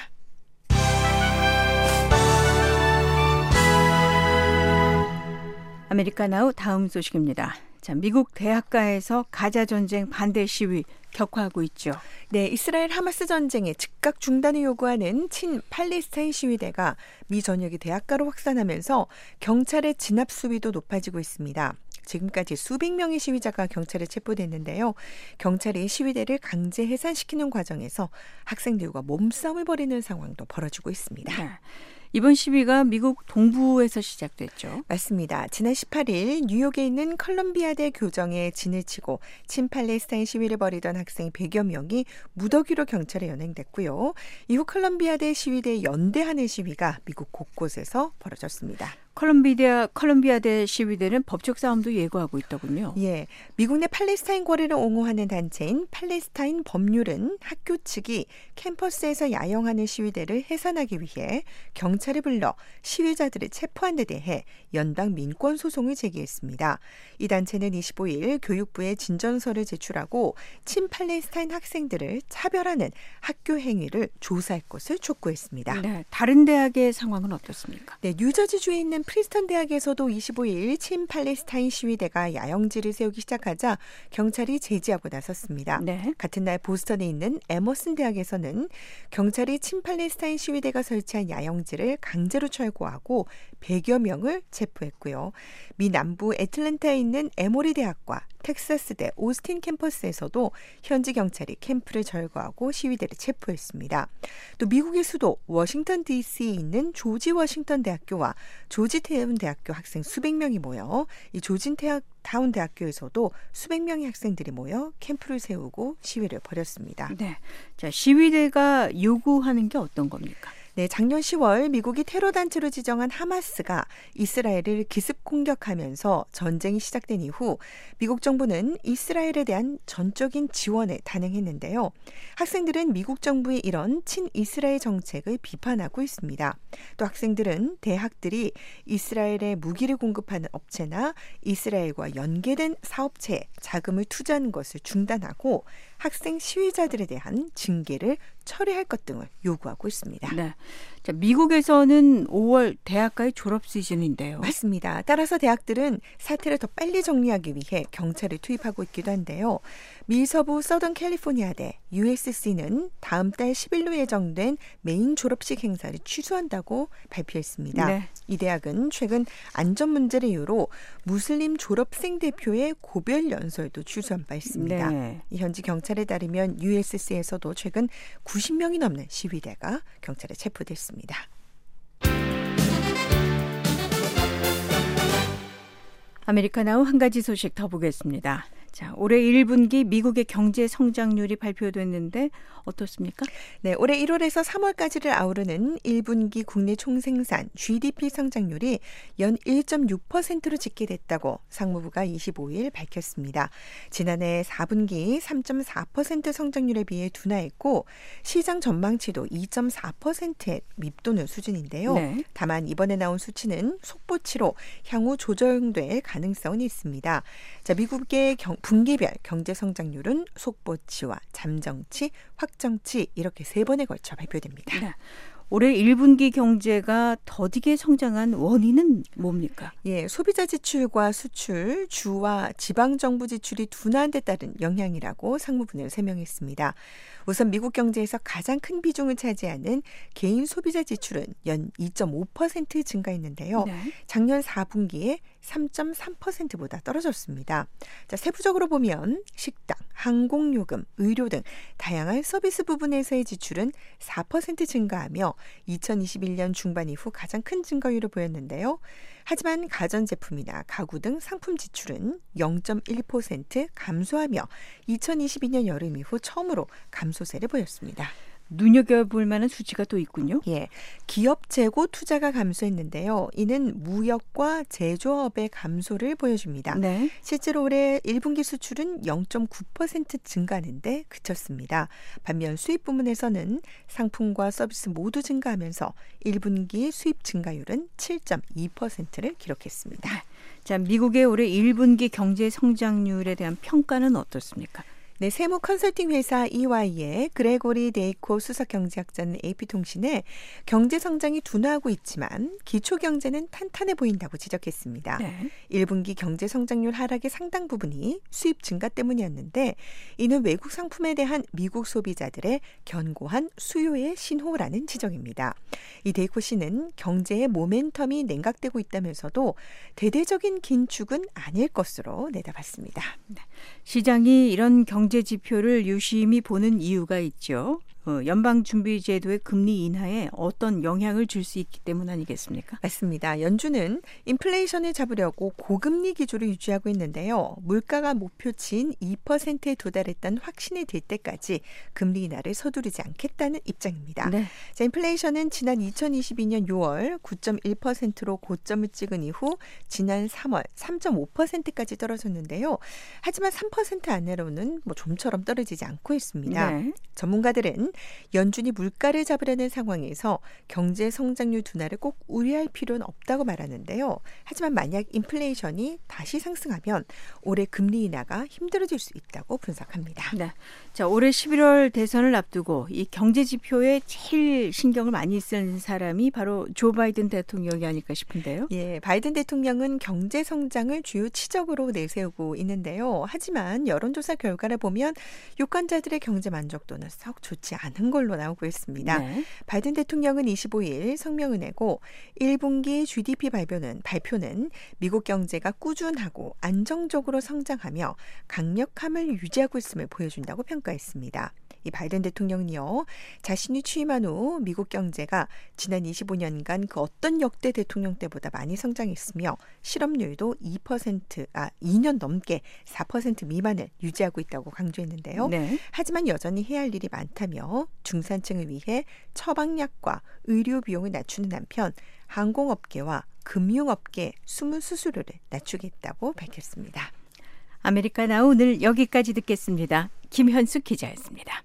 아메리카나우 다음 소식입니다. 자, 미국 대학가에서 가자 전쟁 반대 시위 격화하고 있죠. 네, 이스라엘 하마스 전쟁의 즉각 중단을 요구하는 친 팔레스타인 시위대가 미 전역의 대학가로 확산하면서 경찰의 진압 수위도 높아지고 있습니다. 지금까지 수백 명의 시위자가 경찰에 체포됐는데요. 경찰이 시위대를 강제 해산시키는 과정에서 학생들과 몸싸움을 벌이는 상황도 벌어지고 있습니다. 네. 이번 시위가 미국 동부에서 시작됐죠. 맞습니다. 지난 18일 뉴욕에 있는 컬럼비아대 교정에 진을 치고 친팔레스타인 시위를 벌이던 학생 100여 명이 무더기로 경찰에 연행됐고요. 이후 컬럼비아대 시위대에 연대하는 시위가 미국 곳곳에서 벌어졌습니다. 컬럼비아대 시위대는 법적 싸움도 예고하고 있더군요. 예, 미국 내 팔레스타인 거래를 옹호하는 단체인 팔레스타인 법률은 학교 측이 캠퍼스에서 야영하는 시위대를 해산하기 위해 경찰을 불러 시위자들을 체포한 데 대해 연방 민권 소송을 제기했습니다. 이 단체는 25일 교육부에 진전서를 제출하고 친팔레스타인 학생들을 차별하는 학교 행위를 조사할 것을 촉구했습니다. 네, 다른 대학의 상황은 어떻습니까? 네, 뉴저지주에 있는 프린스턴 대학에서도 25일 친팔레스타인 시위대가 야영지를 세우기 시작하자 경찰이 제지하고 나섰습니다. 네. 같은 날 보스턴에 있는 에머슨 대학에서는 경찰이 친팔레스타인 시위대가 설치한 야영지를 강제로 철거하고 100여 명을 체포했고요. 미 남부 애틀랜타에 있는 에모리 대학과 텍사스대 오스틴 캠퍼스에서도 현지 경찰이 캠프를 절거하고 시위대를 체포했습니다. 또 미국의 수도 워싱턴 DC에 있는 조지 워싱턴 대학교와 조지타운 대학교 학생 수백 명이 모여 이 조지타운 대학교에서도 수백 명의 학생들이 모여 캠프를 세우고 시위를 벌였습니다. 네. 자, 시위대가 요구하는 게 어떤 겁니까? 네, 작년 10월 미국이 테러 단체로 지정한 하마스가 이스라엘을 기습 공격하면서 전쟁이 시작된 이후 미국 정부는 이스라엘에 대한 전적인 지원을 단행했는데요. 학생들은 미국 정부의 이런 친이스라엘 정책을 비판하고 있습니다. 또 학생들은 대학들이 이스라엘에 무기를 공급하는 업체나 이스라엘과 연계된 사업체에 자금을 투자하는 것을 중단하고 학생 시위자들에 대한 징계를 철회할 것 등을 요구하고 있습니다. 네. 자, 미국에서는 5월 대학가의 졸업 시즌인데요. 맞습니다. 따라서 대학들은 사태를 더 빨리 정리하기 위해 경찰을 투입하고 있기도 한데요. 미 서부 서던 캘리포니아대 USC는 다음 달 10일로 예정된 메인 졸업식 행사를 취소한다고 발표했습니다. 네. 이 대학은 최근 안전 문제를 이유로 무슬림 졸업생 대표의 고별 연설도 취소한 바 있습니다. 네. 현지 경찰에 따르면 USC에서도 최근 90명이 넘는 시위대가 경찰에 체포됐습니다. 아메리카나우 한 가지 소식 더 보겠습니다. 자, 올해 1분기 미국의 경제 성장률이 발표됐는데 어떻습니까? 네, 올해 1월에서 3월까지를 아우르는 1분기 국내 총생산 GDP 성장률이 연 1.6%로 집계됐다고 상무부가 25일 밝혔습니다. 지난해 4분기 3.4% 성장률에 비해 둔화했고 시장 전망치도 2.4%에 밉도는 수준인데요. 네. 다만 이번에 나온 수치는 속보치로 향후 조정될 가능성은 있습니다. 자, 미국의 분기별 경제 성장률은 속보치와 잠정치, 확정치 이렇게 3번에 걸쳐 발표됩니다. 네. 올해 1분기 경제가 더디게 성장한 원인은 뭡니까? 예, 소비자 지출과 수출, 주와 지방정부 지출이 둔화한 데 따른 영향이라고 상무부는 설명했습니다. 우선 미국 경제에서 가장 큰 비중을 차지하는 개인 소비자 지출은 연 2.5% 증가했는데요. 네. 작년 4분기에 3.3%보다 떨어졌습니다. 자, 세부적으로 보면 식당, 항공요금, 의료 등 다양한 서비스 부분에서의 지출은 4% 증가하며 2021년 중반 이후 가장 큰 증가율을 보였는데요. 하지만 가전제품이나 가구 등 상품 지출은 0.1% 감소하며 2022년 여름 이후 처음으로 감소세를 보였습니다. 눈여겨볼 만한 수치가 또 있군요. 예, 기업 재고 투자가 감소했는데요. 이는 무역과 제조업의 감소를 보여줍니다. 네. 실제로 올해 1분기 수출은 0.9% 증가하는데 그쳤습니다. 반면 수입 부문에서는 상품과 서비스 모두 증가하면서 1분기 수입 증가율은 7.2%를 기록했습니다. 자, 미국의 올해 1분기 경제 성장률에 대한 평가는 어떻습니까? 네, 세무 컨설팅 회사 EY의 그레고리 데이코 수석 경제학자는 AP통신에 경제 성장이 둔화하고 있지만 기초 경제는 탄탄해 보인다고 지적했습니다. 네. 1분기 경제 성장률 하락의 상당 부분이 수입 증가 때문이었는데 이는 외국 상품에 대한 미국 소비자들의 견고한 수요의 신호라는 지적입니다. 이 데이코 씨는 경제의 모멘텀이 냉각되고 있다면서도 대대적인 긴축은 아닐 것으로 내다봤습니다. 시장이 이런 경제 지표를 유심히 보는 이유가 있죠. 연방준비제도의 금리 인하에 어떤 영향을 줄 수 있기 때문 아니겠습니까? 맞습니다. 연준은 인플레이션을 잡으려고 고금리 기조를 유지하고 있는데요. 물가가 목표치인 2%에 도달했다는 확신이 들 때까지 금리 인하를 서두르지 않겠다는 입장입니다. 네. 자, 인플레이션은 지난 2022년 6월 9.1%로 고점을 찍은 이후 지난 3월 3.5%까지 떨어졌는데요. 하지만 3% 아래로는 좀처럼 떨어지지 않고 있습니다. 네. 전문가들은 연준이 물가를 잡으려는 상황에서 경제 성장률 둔화를 꼭 우려할 필요는 없다고 말하는데요. 하지만 만약 인플레이션이 다시 상승하면 올해 금리 인하가 힘들어질 수 있다고 분석합니다. 네. 자, 올해 11월 대선을 앞두고 이 경제 지표에 제일 신경을 많이 쓴 사람이 바로 조 바이든 대통령이 아닐까 싶은데요. 예, 바이든 대통령은 경제 성장을 주요 치적으로 내세우고 있는데요. 하지만 여론조사 결과를 보면 유권자들의 경제 만족도는 썩 좋지 않은 걸로 나오고 있습니다. 네. 바이든 대통령은 25일 성명을 내고 1분기 GDP 발표는 미국 경제가 꾸준하고 안정적으로 성장하며 강력함을 유지하고 있음을 보여준다고 평가했습니다. 이 바이든 대통령은요, 자신이 취임한 후 미국 경제가 지난 25년간 그 어떤 역대 대통령 때보다 많이 성장했으며 실업률도 2년 넘게 4% 미만을 유지하고 있다고 강조했는데요. 네. 하지만 여전히 해야 할 일이 많다며 중산층을 위해 처방약과 의료 비용을 낮추는 한편 항공업계와 금융업계 숨은 수수료를 낮추겠다고 밝혔습니다. 아메리카나 오늘 여기까지 듣겠습니다. 김현숙 기자였습니다.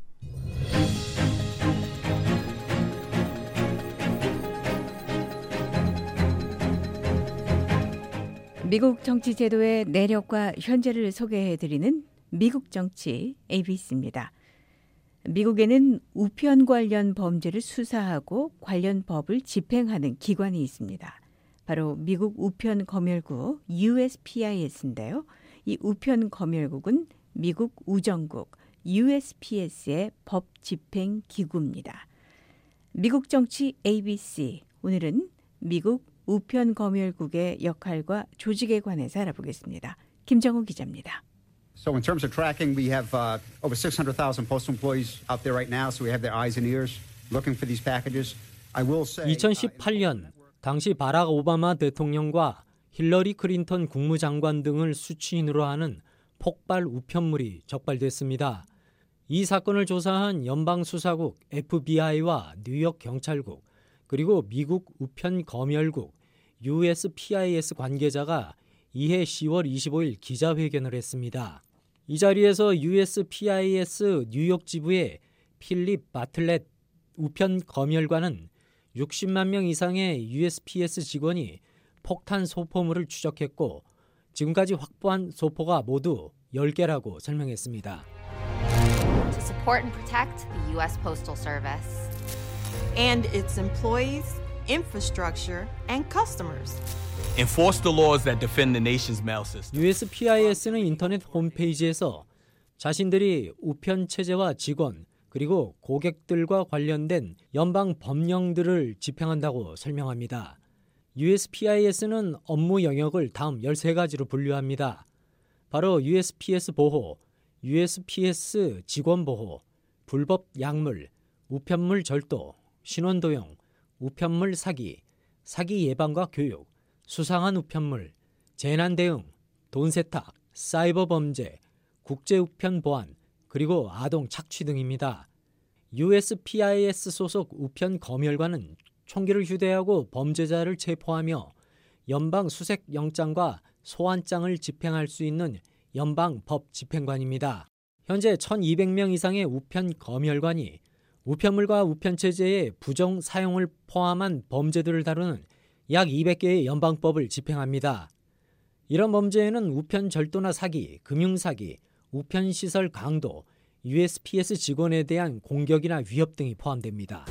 미국 정치 제도의 내력과 현재를 소개해드리는 미국 정치 ABC입니다. 미국에는 우편 관련 범죄를 수사하고 관련 법을 집행하는 기관이 있습니다. 바로 미국 우편 검열국 USPIS인데요. 이 우편 검열국은 미국 우정국 USPS의 법 집행 기구입니다. 미국 정치 ABC, 오늘은 미국 우편 검열국의 역할과 조직에 관해서 알아보겠습니다. 김정우 기자입니다. So in terms of tracking, we have over 600,000 postal employees out there right now, so we have their eyes and ears looking for these packages. I will say 2018년 당시 바락 오바마 대통령과 힐러리 클린턴 국무장관 등을 수취인으로 하는 폭발 우편물이 적발됐습니다. 이 사건을 조사한 연방수사국 FBI와 뉴욕 경찰국 그리고 미국 우편검열국 USPIS 관계자가 이해 10월 25일 기자회견을 했습니다. 이 자리에서 USPIS 뉴욕 지부의 필립 바틀렛 우편검열관은 60만 명 이상의 USPS 직원이 폭탄 소포물을 추적했고 지금까지 확보한 소포가 모두 10개라고 설명했습니다. To support and protect the U.S. Postal Service and its employees, infrastructure, and customers. Enforce the laws that defend the nation's mail system. USPIS는 인터넷 홈페이지에서 자신들이 우편 체제와 직원 그리고 고객들과 관련된 연방 법령들을 집행한다고 설명합니다. USPIS는 업무 영역을 다음 13가지로 분류합니다. 바로 USPS 보호, USPS 직원 보호, 불법 약물, 우편물 절도, 신원 도용, 우편물 사기, 사기 예방과 교육, 수상한 우편물, 재난 대응, 돈 세탁, 사이버 범죄, 국제 우편 보안, 그리고 아동 착취 등입니다. USPIS 소속 우편 검열관은 총기를 휴대하고 범죄자를 체포하며 연방 수색 영장과 소환장을 집행할 수 있는 연방 법 집행관입니다. 현재 1,200명 이상의 우편 검열관이 우편물과 우편체제의 부정 사용을 포함한 범죄들을 다루는 약 200개의 연방법을 집행합니다. 이런 범죄에는 우편 절도나 사기, 금융사기, 우편시설 강도, USPS 직원에 대한 공격이나 위협 등이 포함됩니다.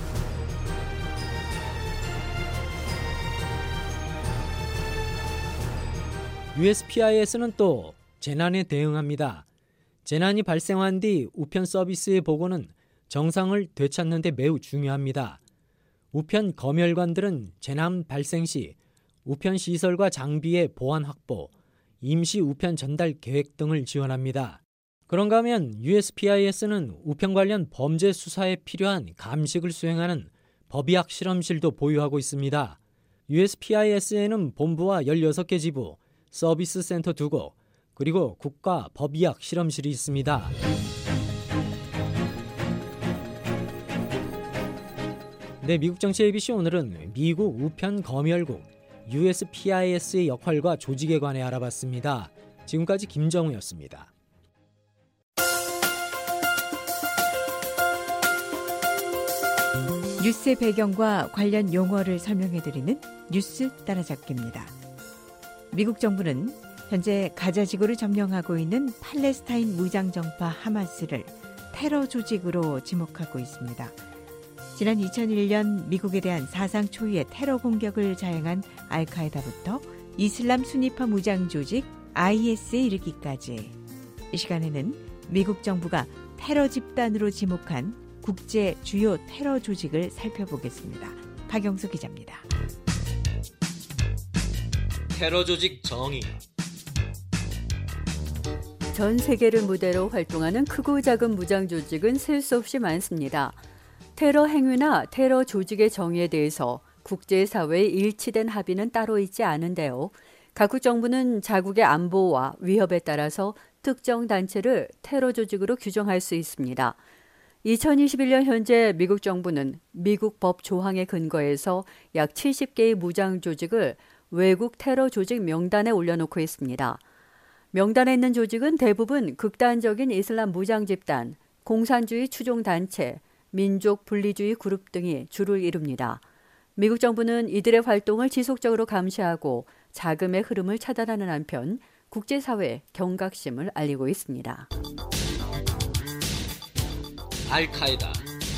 USPIS는 또 재난에 대응합니다. 재난이 발생한 뒤 우편 서비스의 보고는 정상을 되찾는 데 매우 중요합니다. 우편 검열관들은 재난 발생 시 우편 시설과 장비의 보안 확보, 임시 우편 전달 계획 등을 지원합니다. 그런가 하면 USPIS는 우편 관련 범죄 수사에 필요한 감식을 수행하는 법의학 실험실도 보유하고 있습니다. USPIS에는 본부와 16개 지부, 서비스 센터 2곳, 그리고 국가 법의학 실험실이 있습니다. 네, 미국 정치 ABC 오늘은 미국 우편 검열국 USPIS의 역할과 조직에 관해 알아봤습니다. 지금까지 김정우였습니다. 뉴스의 배경과 관련 용어를 설명해드리는 뉴스 따라잡기입니다. 미국 정부는 현재 가자 지구를 점령하고 있는 팔레스타인 무장정파 하마스를 테러 조직으로 지목하고 있습니다. 지난 2001년 미국에 대한 사상 초유의 테러 공격을 자행한 알카에다부터 이슬람 순위파 무장 조직 IS에 이르기까지 이 시간에는 미국 정부가 테러 집단으로 지목한 국제 주요 테러 조직을 살펴보겠습니다. 박영수 기자입니다. 테러 조직 정의. 전 세계를 무대로 활동하는 크고 작은 무장 조직은 셀 수 없이 많습니다. 테러 행위나 테러 조직의 정의에 대해서 국제사회의 일치된 합의는 따로 있지 않은데요. 각국 정부는 자국의 안보와 위협에 따라서 특정 단체를 테러 조직으로 규정할 수 있습니다. 2021년 현재 미국 정부는 미국 법 조항에 근거해서 약 70개의 무장 조직을 외국 테러 조직 명단에 올려놓고 있습니다. 명단에 있는 조직은 대부분 극단적인 이슬람 무장 집단, 공산주의 추종 단체, 민족 분리주의 그룹 등이 주를 이룹니다. 미국 정부는 이들의 활동을 지속적으로 감시하고 자금의 흐름을 차단하는 한편 국제사회에 경각심을 알리고 있습니다. 알카에다.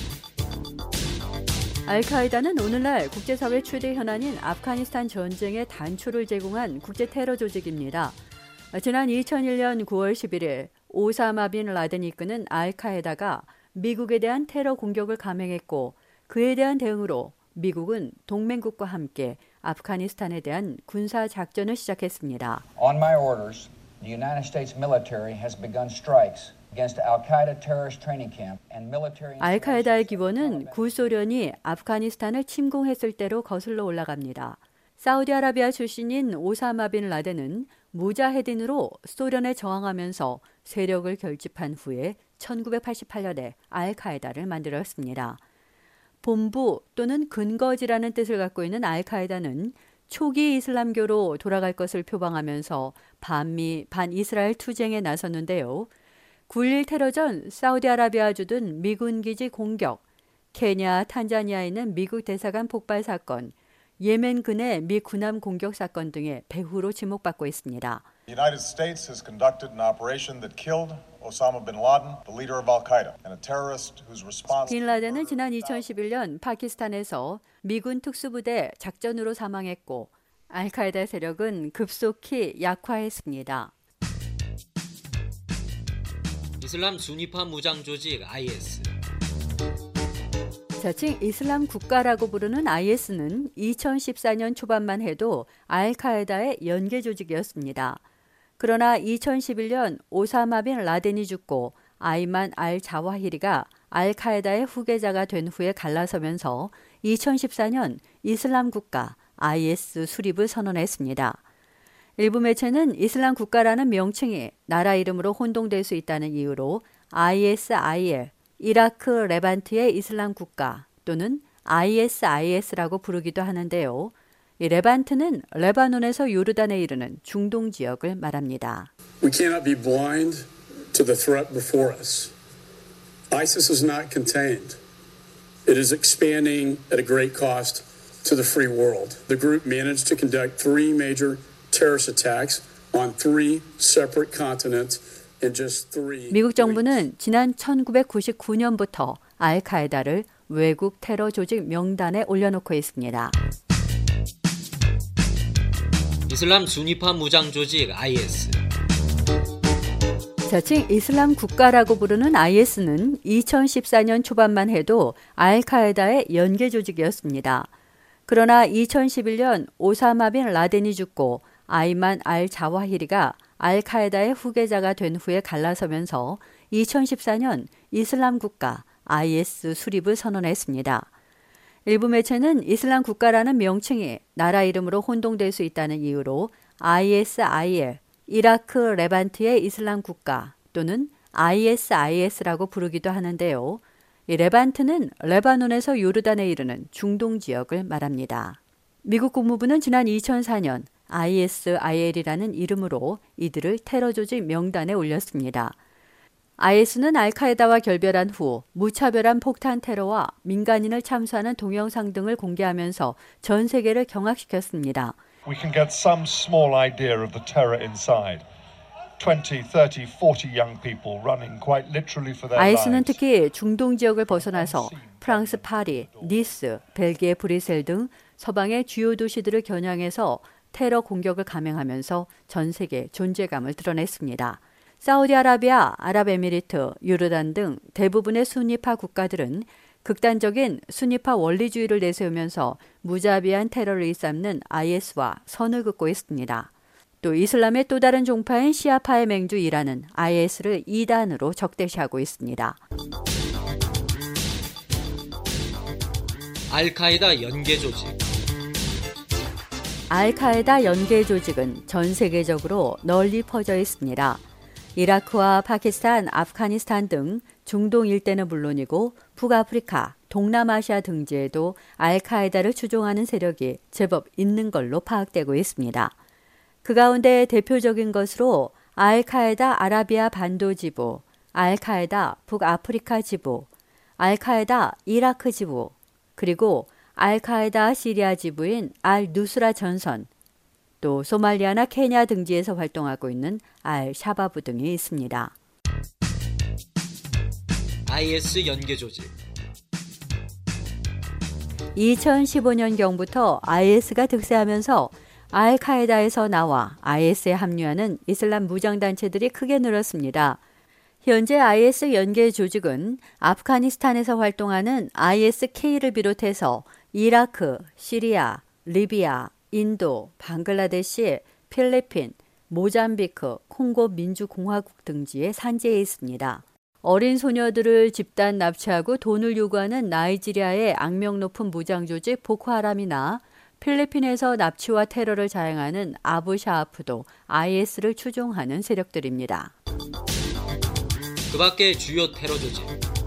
알카에다는 오늘날 국제사회 최대 현안인 아프가니스탄 전쟁의 단초를 제공한 국제 테러 조직입니다. 지난 2001년 9월 11일 오사마 빈 라덴이 이끄는 알카에다가 미국에 대한 테러 공격을 감행했고 그에 대한 대응으로 미국은 동맹국과 함께 아프가니스탄에 대한 군사 작전을 시작했습니다. On my orders, the United States military has begun strikes against Al-Qaeda terrorist training camp and military. 알카에다의 기원은 구소련이 아프가니스탄을 침공했을 때로 거슬러 올라갑니다. 사우디아라비아 출신인 오사마 빈 라덴은 무자헤딘으로 소련에 저항하면서 세력을 결집한 후에 1988년에 알카에다를 만들었습니다. 본부 또는 근거지라는 뜻을 갖고 있는 알카에다는 초기 이슬람교로 돌아갈 것을 표방하면서 반미, 반이스라엘 투쟁에 나섰는데요. 9.11 테러 전 사우디아라비아 주둔 미군 기지 공격, 케냐, 탄자니아에 있는 미국 대사관 폭발 사건, 예멘 근해 미 군함 공격 사건 등의 배후로 지목받고 있습니다. The United States has conducted an operation that killed Osama bin Laden, the leader of Al-Qaeda, and a terrorist who's responsible. 빈 라덴은 지난 2011년 파키스탄에서 미군 특수부대 작전으로 사망했고 알카에다 세력은 급속히 약화했습니다. 이슬람 순위파 무장 조직 IS. 자칭 이슬람 국가라고 부르는 IS는 2014년 초반만 해도 알카에다의 연계 조직이었습니다. 그러나 2011년 오사마 빈 라덴이 죽고 아이만 알 자와히리가 알카에다의 후계자가 된 후에 갈라서면서 2014년 이슬람 국가 IS 수립을 선언했습니다. 일부 매체는 이슬람 국가라는 명칭이 나라 이름으로 혼동될 수 있다는 이유로 ISIL, 이라크 레반트의 이슬람 국가 또는 ISIS라고 부르기도 하는데요. 이 레반트는 레바논에서 요르단에 이르는 중동 지역을 말합니다. We cannot be blind to the threat before us. ISIS is not contained. It is expanding at a great cost to the free world. The group managed to conduct 3 major terrorist attacks on 3 separate continents in just 3 미국 정부는 지난 1999년부터 알카에다를 외국 테러 조직 명단에 올려놓고 있습니다. 이슬람 순위파 무장 조직 IS. 자칭 이슬람 국가라고 부르는 IS는 2014년 초반만 해도 알카에다의 연계 조직이었습니다. 그러나 2011년 오사마 빈 라덴이 죽고 아이만 알 자와히리가 알카에다의 후계자가 된 후에 갈라서면서 2014년 이슬람 국가 IS 수립을 선언했습니다. 일부 매체는 이슬람 국가라는 명칭이 나라 이름으로 혼동될 수 있다는 이유로 ISIL, 이라크 레반트의 이슬람 국가 또는 ISIS라고 부르기도 하는데요. 이 레반트는 레바논에서 요르단에 이르는 중동 지역을 말합니다. 미국 국무부는 지난 2004년 ISIL이라는 이름으로 이들을 테러 조직 명단에 올렸습니다. IS는 알카에다와 결별한 후 무차별한 폭탄 테러와 민간인을 참수하는 동영상 등을 공개하면서 전 세계를 경악시켰습니다. We can get some small idea of the terror inside. 20, 30, 40 young people running quite literally for their lives. IS는 특히 중동 지역을 벗어나서 프랑스 파리, 니스, 벨기에 브뤼셀 등 서방의 주요 도시들을 겨냥해서 테러 공격을 감행하면서 전 세계 존재감을 드러냈습니다. 사우디아라비아, 아랍에미리트, 요르단 등 대부분의 순니파 국가들은 극단적인 순니파 원리주의를 내세우면서 무자비한 테러를 일삼는 IS와 선을 긋고 있습니다. 또 이슬람의 또 다른 종파인 시아파의 맹주 이란은 IS를 이단으로 적대시하고 있습니다. 알카에다 연계 조직. 알카에다 연계 조직은 전 세계적으로 널리 퍼져 있습니다. 이라크와 파키스탄, 아프가니스탄 등 중동 일대는 물론이고 북아프리카, 동남아시아 등지에도 알카에다를 추종하는 세력이 제법 있는 걸로 파악되고 있습니다. 그 가운데 대표적인 것으로 알카에다 아라비아 반도 지부, 알카에다 북아프리카 지부, 알카에다 이라크 지부, 그리고 알카에다 시리아 지부인 알-누스라 전선, 또 소말리아나 케냐 등지에서 활동하고 있는 알-샤바브 등이 있습니다. IS 연계 조직. 2015년경부터 IS가 득세하면서 알카에다에서 나와 IS에 합류하는 이슬람 무장단체들이 크게 늘었습니다. 현재 IS 연계 조직은 아프가니스탄에서 활동하는 ISK를 비롯해서 이라크, 시리아, 리비아, 인도, 방글라데시, 필리핀, 모잠비크, 콩고 민주공화국 등지에 산재해 있습니다. 어린 소녀들을 집단 납치하고 돈을 요구하는 나이지리아의 악명 높은 무장조직 보코하람이나 필리핀에서 납치와 테러를 자행하는 아부 샤아프도 IS를 추종하는 세력들입니다. 그 밖의 주요 테러 조직.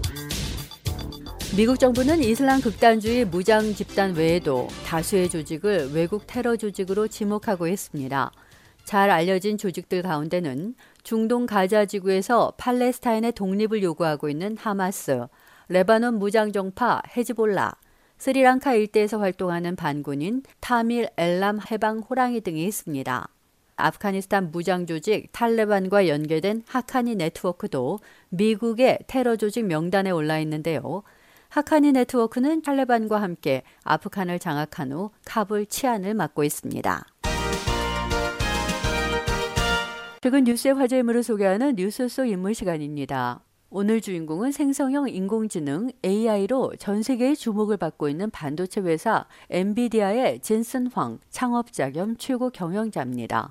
미국 정부는 이슬람 극단주의 무장 집단 외에도 다수의 조직을 외국 테러 조직으로 지목하고 있습니다. 잘 알려진 조직들 가운데는 중동 가자 지구에서 팔레스타인의 독립을 요구하고 있는 하마스, 레바논 무장정파 헤즈볼라, 스리랑카 일대에서 활동하는 반군인 타밀 엘람 해방 호랑이 등이 있습니다. 아프가니스탄 무장조직 탈레반과 연계된 하카니 네트워크도 미국의 테러 조직 명단에 올라 있는데요. 하카니 네트워크는 탈레반과 함께 아프간을 장악한 후 카불 치안을 맡고 있습니다. 최근 뉴스의 화제인물을 소개하는 뉴스 속 인물 시간입니다. 오늘 주인공은 생성형 인공지능 AI로 전 세계의 주목을 받고 있는 반도체 회사 엔비디아의 젠슨 황 창업자 겸 최고 경영자입니다.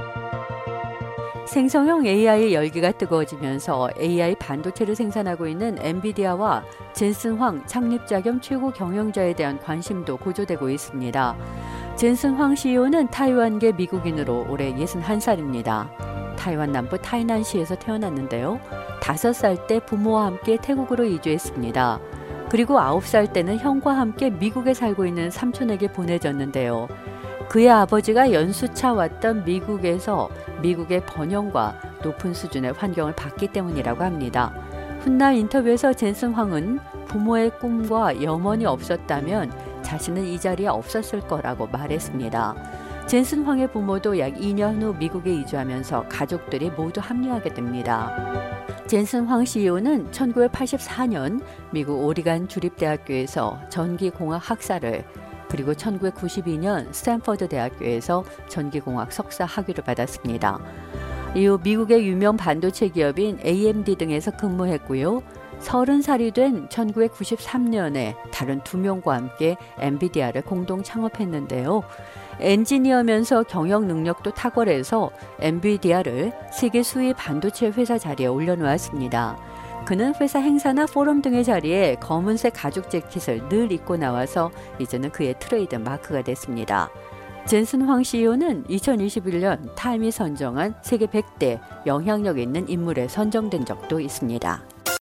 생성형 AI의 열기가 뜨거워지면서 AI 반도체를 생산하고 있는 엔비디아와 젠슨 황 창립자 겸 최고 경영자에 대한 관심도 고조되고 있습니다. 젠슨 황 CEO는 타이완계 미국인으로 올해 61살입니다. 타이완 남부 타이난시에서 태어났는데요. 5살 때 부모와 함께 태국으로 이주했습니다. 그리고 9살 때는 형과 함께 미국에 살고 있는 삼촌에게 보내졌는데요. 그의 아버지가 연수차 왔던 미국에서 미국의 번영과 높은 수준의 환경을 봤기 때문이라고 합니다. 훗날 인터뷰에서 젠슨 황은 부모의 꿈과 염원이 없었다면 자신은 이 자리에 없었을 거라고 말했습니다. 젠슨 황의 부모도 약 2년 후 미국에 이주하면서 가족들이 모두 합류하게 됩니다. 젠슨 황 CEO는 1984년 미국 오리간 주립대학교에서 전기공학 학사를, 그리고 1992년 스탠퍼드 대학교에서 전기공학 석사 학위를 받았습니다. 이후 미국의 유명 반도체 기업인 AMD 등에서 근무했고요. 30살이 된 1993년에 다른 2명과 함께 엔비디아를 공동 창업했는데요. 엔지니어면서 경영 능력도 탁월해서 엔비디아를 세계 수입 반도체 회사 자리에 올려놓았습니다. 그는 회사 행사나 포럼 등의 자리에 검은색 가죽 재킷을 늘 입고 나와서 이제는 그의 트레이드 마크가 됐습니다. 젠슨 황 CEO는 2021년 타임이 선정한 세계 100대 영향력 있는 인물에 선정된 적도 있습니다.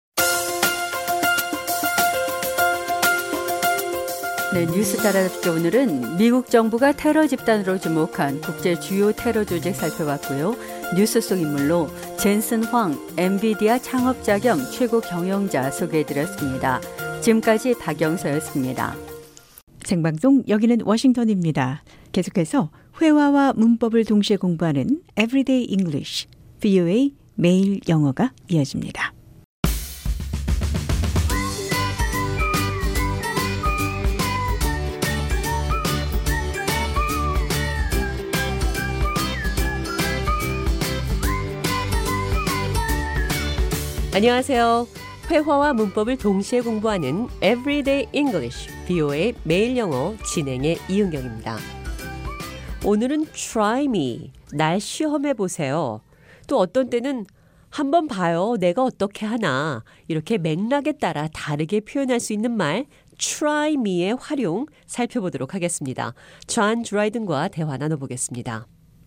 네, 뉴스 따라잡기 오늘은 미국 정부가 테러 집단으로 주목한 국제 주요 테러 조직 살펴봤고요. 뉴스 속 인물로 젠슨 황 엔비디아 창업자 겸 최고 경영자 소개해드렸습니다. 지금까지 박영서였습니다. 생방송 여기는 워싱턴입니다. 계속해서 회화와 문법을 동시에 공부하는 Everyday English, VOA 매일 영어가 이어집니다. 안녕하세요. 회화와 문법을 동시에 공부하는 Everyday English, VOA 매일 영어 진행의 이은경입니다. 오늘은 try me, 날 시험해 보세요. 또 어떤 때는 한번 봐요, 내가 어떻게 하나, 이렇게 맥락에 따라 다르게 표현할 수 있는 말 try me의 활용 살펴보도록 하겠습니다. 존 드라이든과 대화 나눠보겠습니다.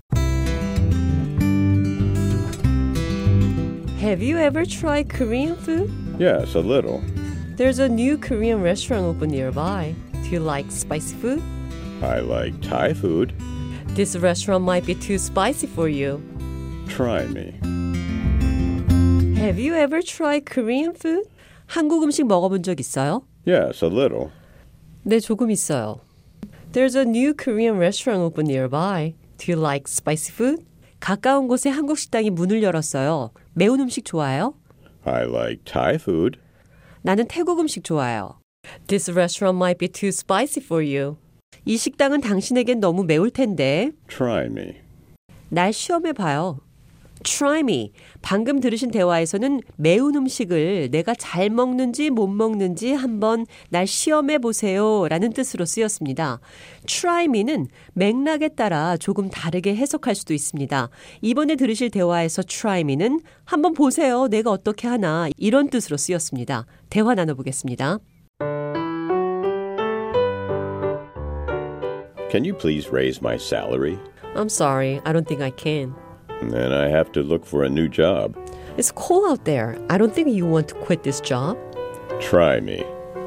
Have you ever tried Korean food? Yes, a little. There's a new Korean restaurant open nearby. Do you like spicy food? I like Thai food. This restaurant might be too spicy for you. Try me. Have you ever tried Korean food? 한국 음식 먹어본 적 있어요? Yes, a little. 네, 조금 있어요. There's a new Korean restaurant open nearby. Do you like spicy food? 가까운 곳에 한국 식당이 문을 열었어요. 매운 음식 좋아해요? I like Thai food. 나는 태국 음식 좋아해요. This restaurant might be too spicy for you. 이 식당은 당신에겐 너무 매울 텐데. Try me. 날 시험해 봐요. Try me. 방금 들으신 대화에서는 매운 음식을 내가 잘 먹는지 못 먹는지 한번 날 시험해 보세요 라는 뜻으로 쓰였습니다. Try me는 맥락에 따라 조금 다르게 해석할 수도 있습니다. 이번에 들으실 대화에서 Try me는 한번 보세요, 내가 어떻게 하나, 이런 뜻으로 쓰였습니다. 대화 나눠보겠습니다. Can you please raise my salary? I'm sorry, I don't think I can. Then I have to look for a new job. It's cold out there. I don't think you want to quit this job. Try me.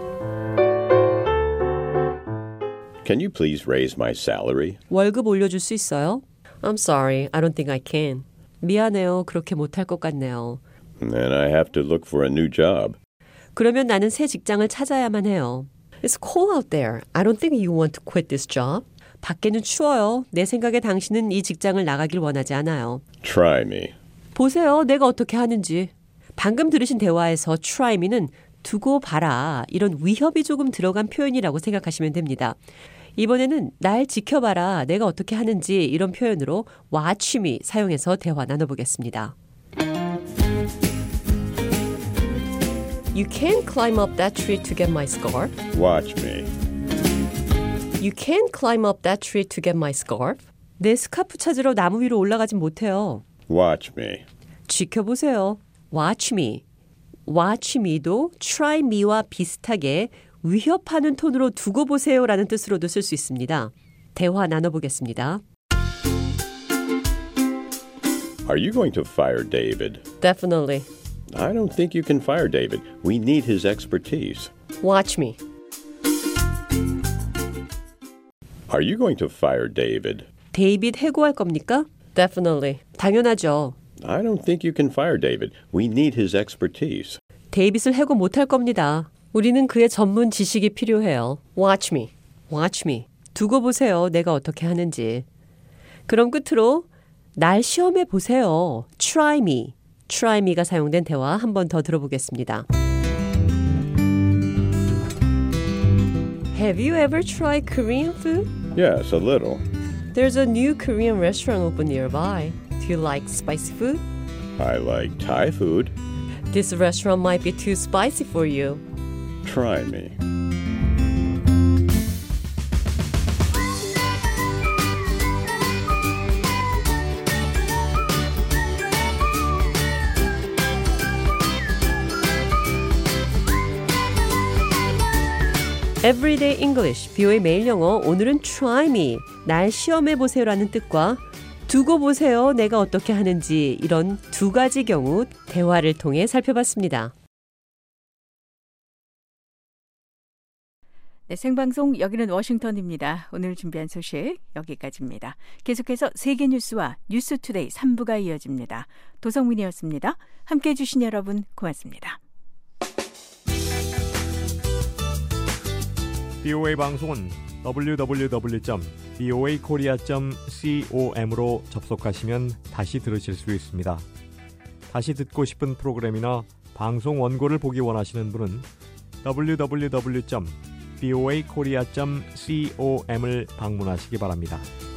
Can you please raise my salary? 월급 올려줄 수 있어요? I'm sorry, I don't think I can. 미안해요, 그렇게 못할 것 같네요. Then I have to look for a new job. 그러면 나는 새 직장을 찾아야만 해요. It's cold out there. I don't think you want to quit this job. 밖에는 추워요. 내 생각에 당신은 이 직장을 나가길 원하지 않아요. Try me. 보세요. 내가 어떻게 하는지. 방금 들으신 대화에서 try me는 두고 봐라. 이런 위협이 조금 들어간 표현이라고 생각하시면 됩니다. 이번에는 날 지켜봐라. 내가 어떻게 하는지 이런 표현으로 watch me 사용해서 대화 나눠보겠습니다. You can't climb up that tree to get my scarf. Watch me. You can't climb up that tree to get my scarf. 내 스카프 찾으러 나무 위로 올라가진 못해요. Watch me. 지켜보세요. Watch me. Watch me도 try me와 비슷하게 위협하는 톤으로 두고 보세요라는 뜻으로도 쓸 수 있습니다. 대화 나눠보겠습니다. Are you going to fire David? Definitely. I don't think you can fire David. We need his expertise. Watch me. Are you going to fire David? 데이빗 해고할 겁니까? Definitely. 당연하죠. I don't think you can fire David. We need his expertise. 데이빗을 해고 못할 겁니다. 우리는 그의 전문 지식이 필요해요. Watch me. Watch me. 두고 보세요. 내가 어떻게 하는지. 그럼 끝으로 날 시험해 보세요. Try me. Try me가 사용된 대화 한 번 더 들어보겠습니다. Have you ever tried Korean food? Yes, a little. There's a new Korean restaurant open nearby. Do you like spicy food? I like Thai food. This restaurant might be too spicy for you. Try me. Everyday English, BO의 매일 영어. 오늘은 try me, 날 시험해 보세요라는 뜻과 두고 보세요, 내가 어떻게 하는지 이런 두 가지 경우 대화를 통해 살펴봤습니다. 네, 생방송 여기는 워싱턴입니다. 오늘 준비한 소식 여기까지입니다. 계속해서 세계 뉴스와 뉴스투데이 3부가 이어집니다. 도성민이었습니다. 함께해 주신 여러분 고맙습니다. BOA 방송은 www.boakorea.com으로 접속하시면 다시 들으실 수 있습니다. 다시 듣고 싶은 프로그램이나 방송 원고를 보기 원하시는 분은 www.boakorea.com을 방문하시기 바랍니다.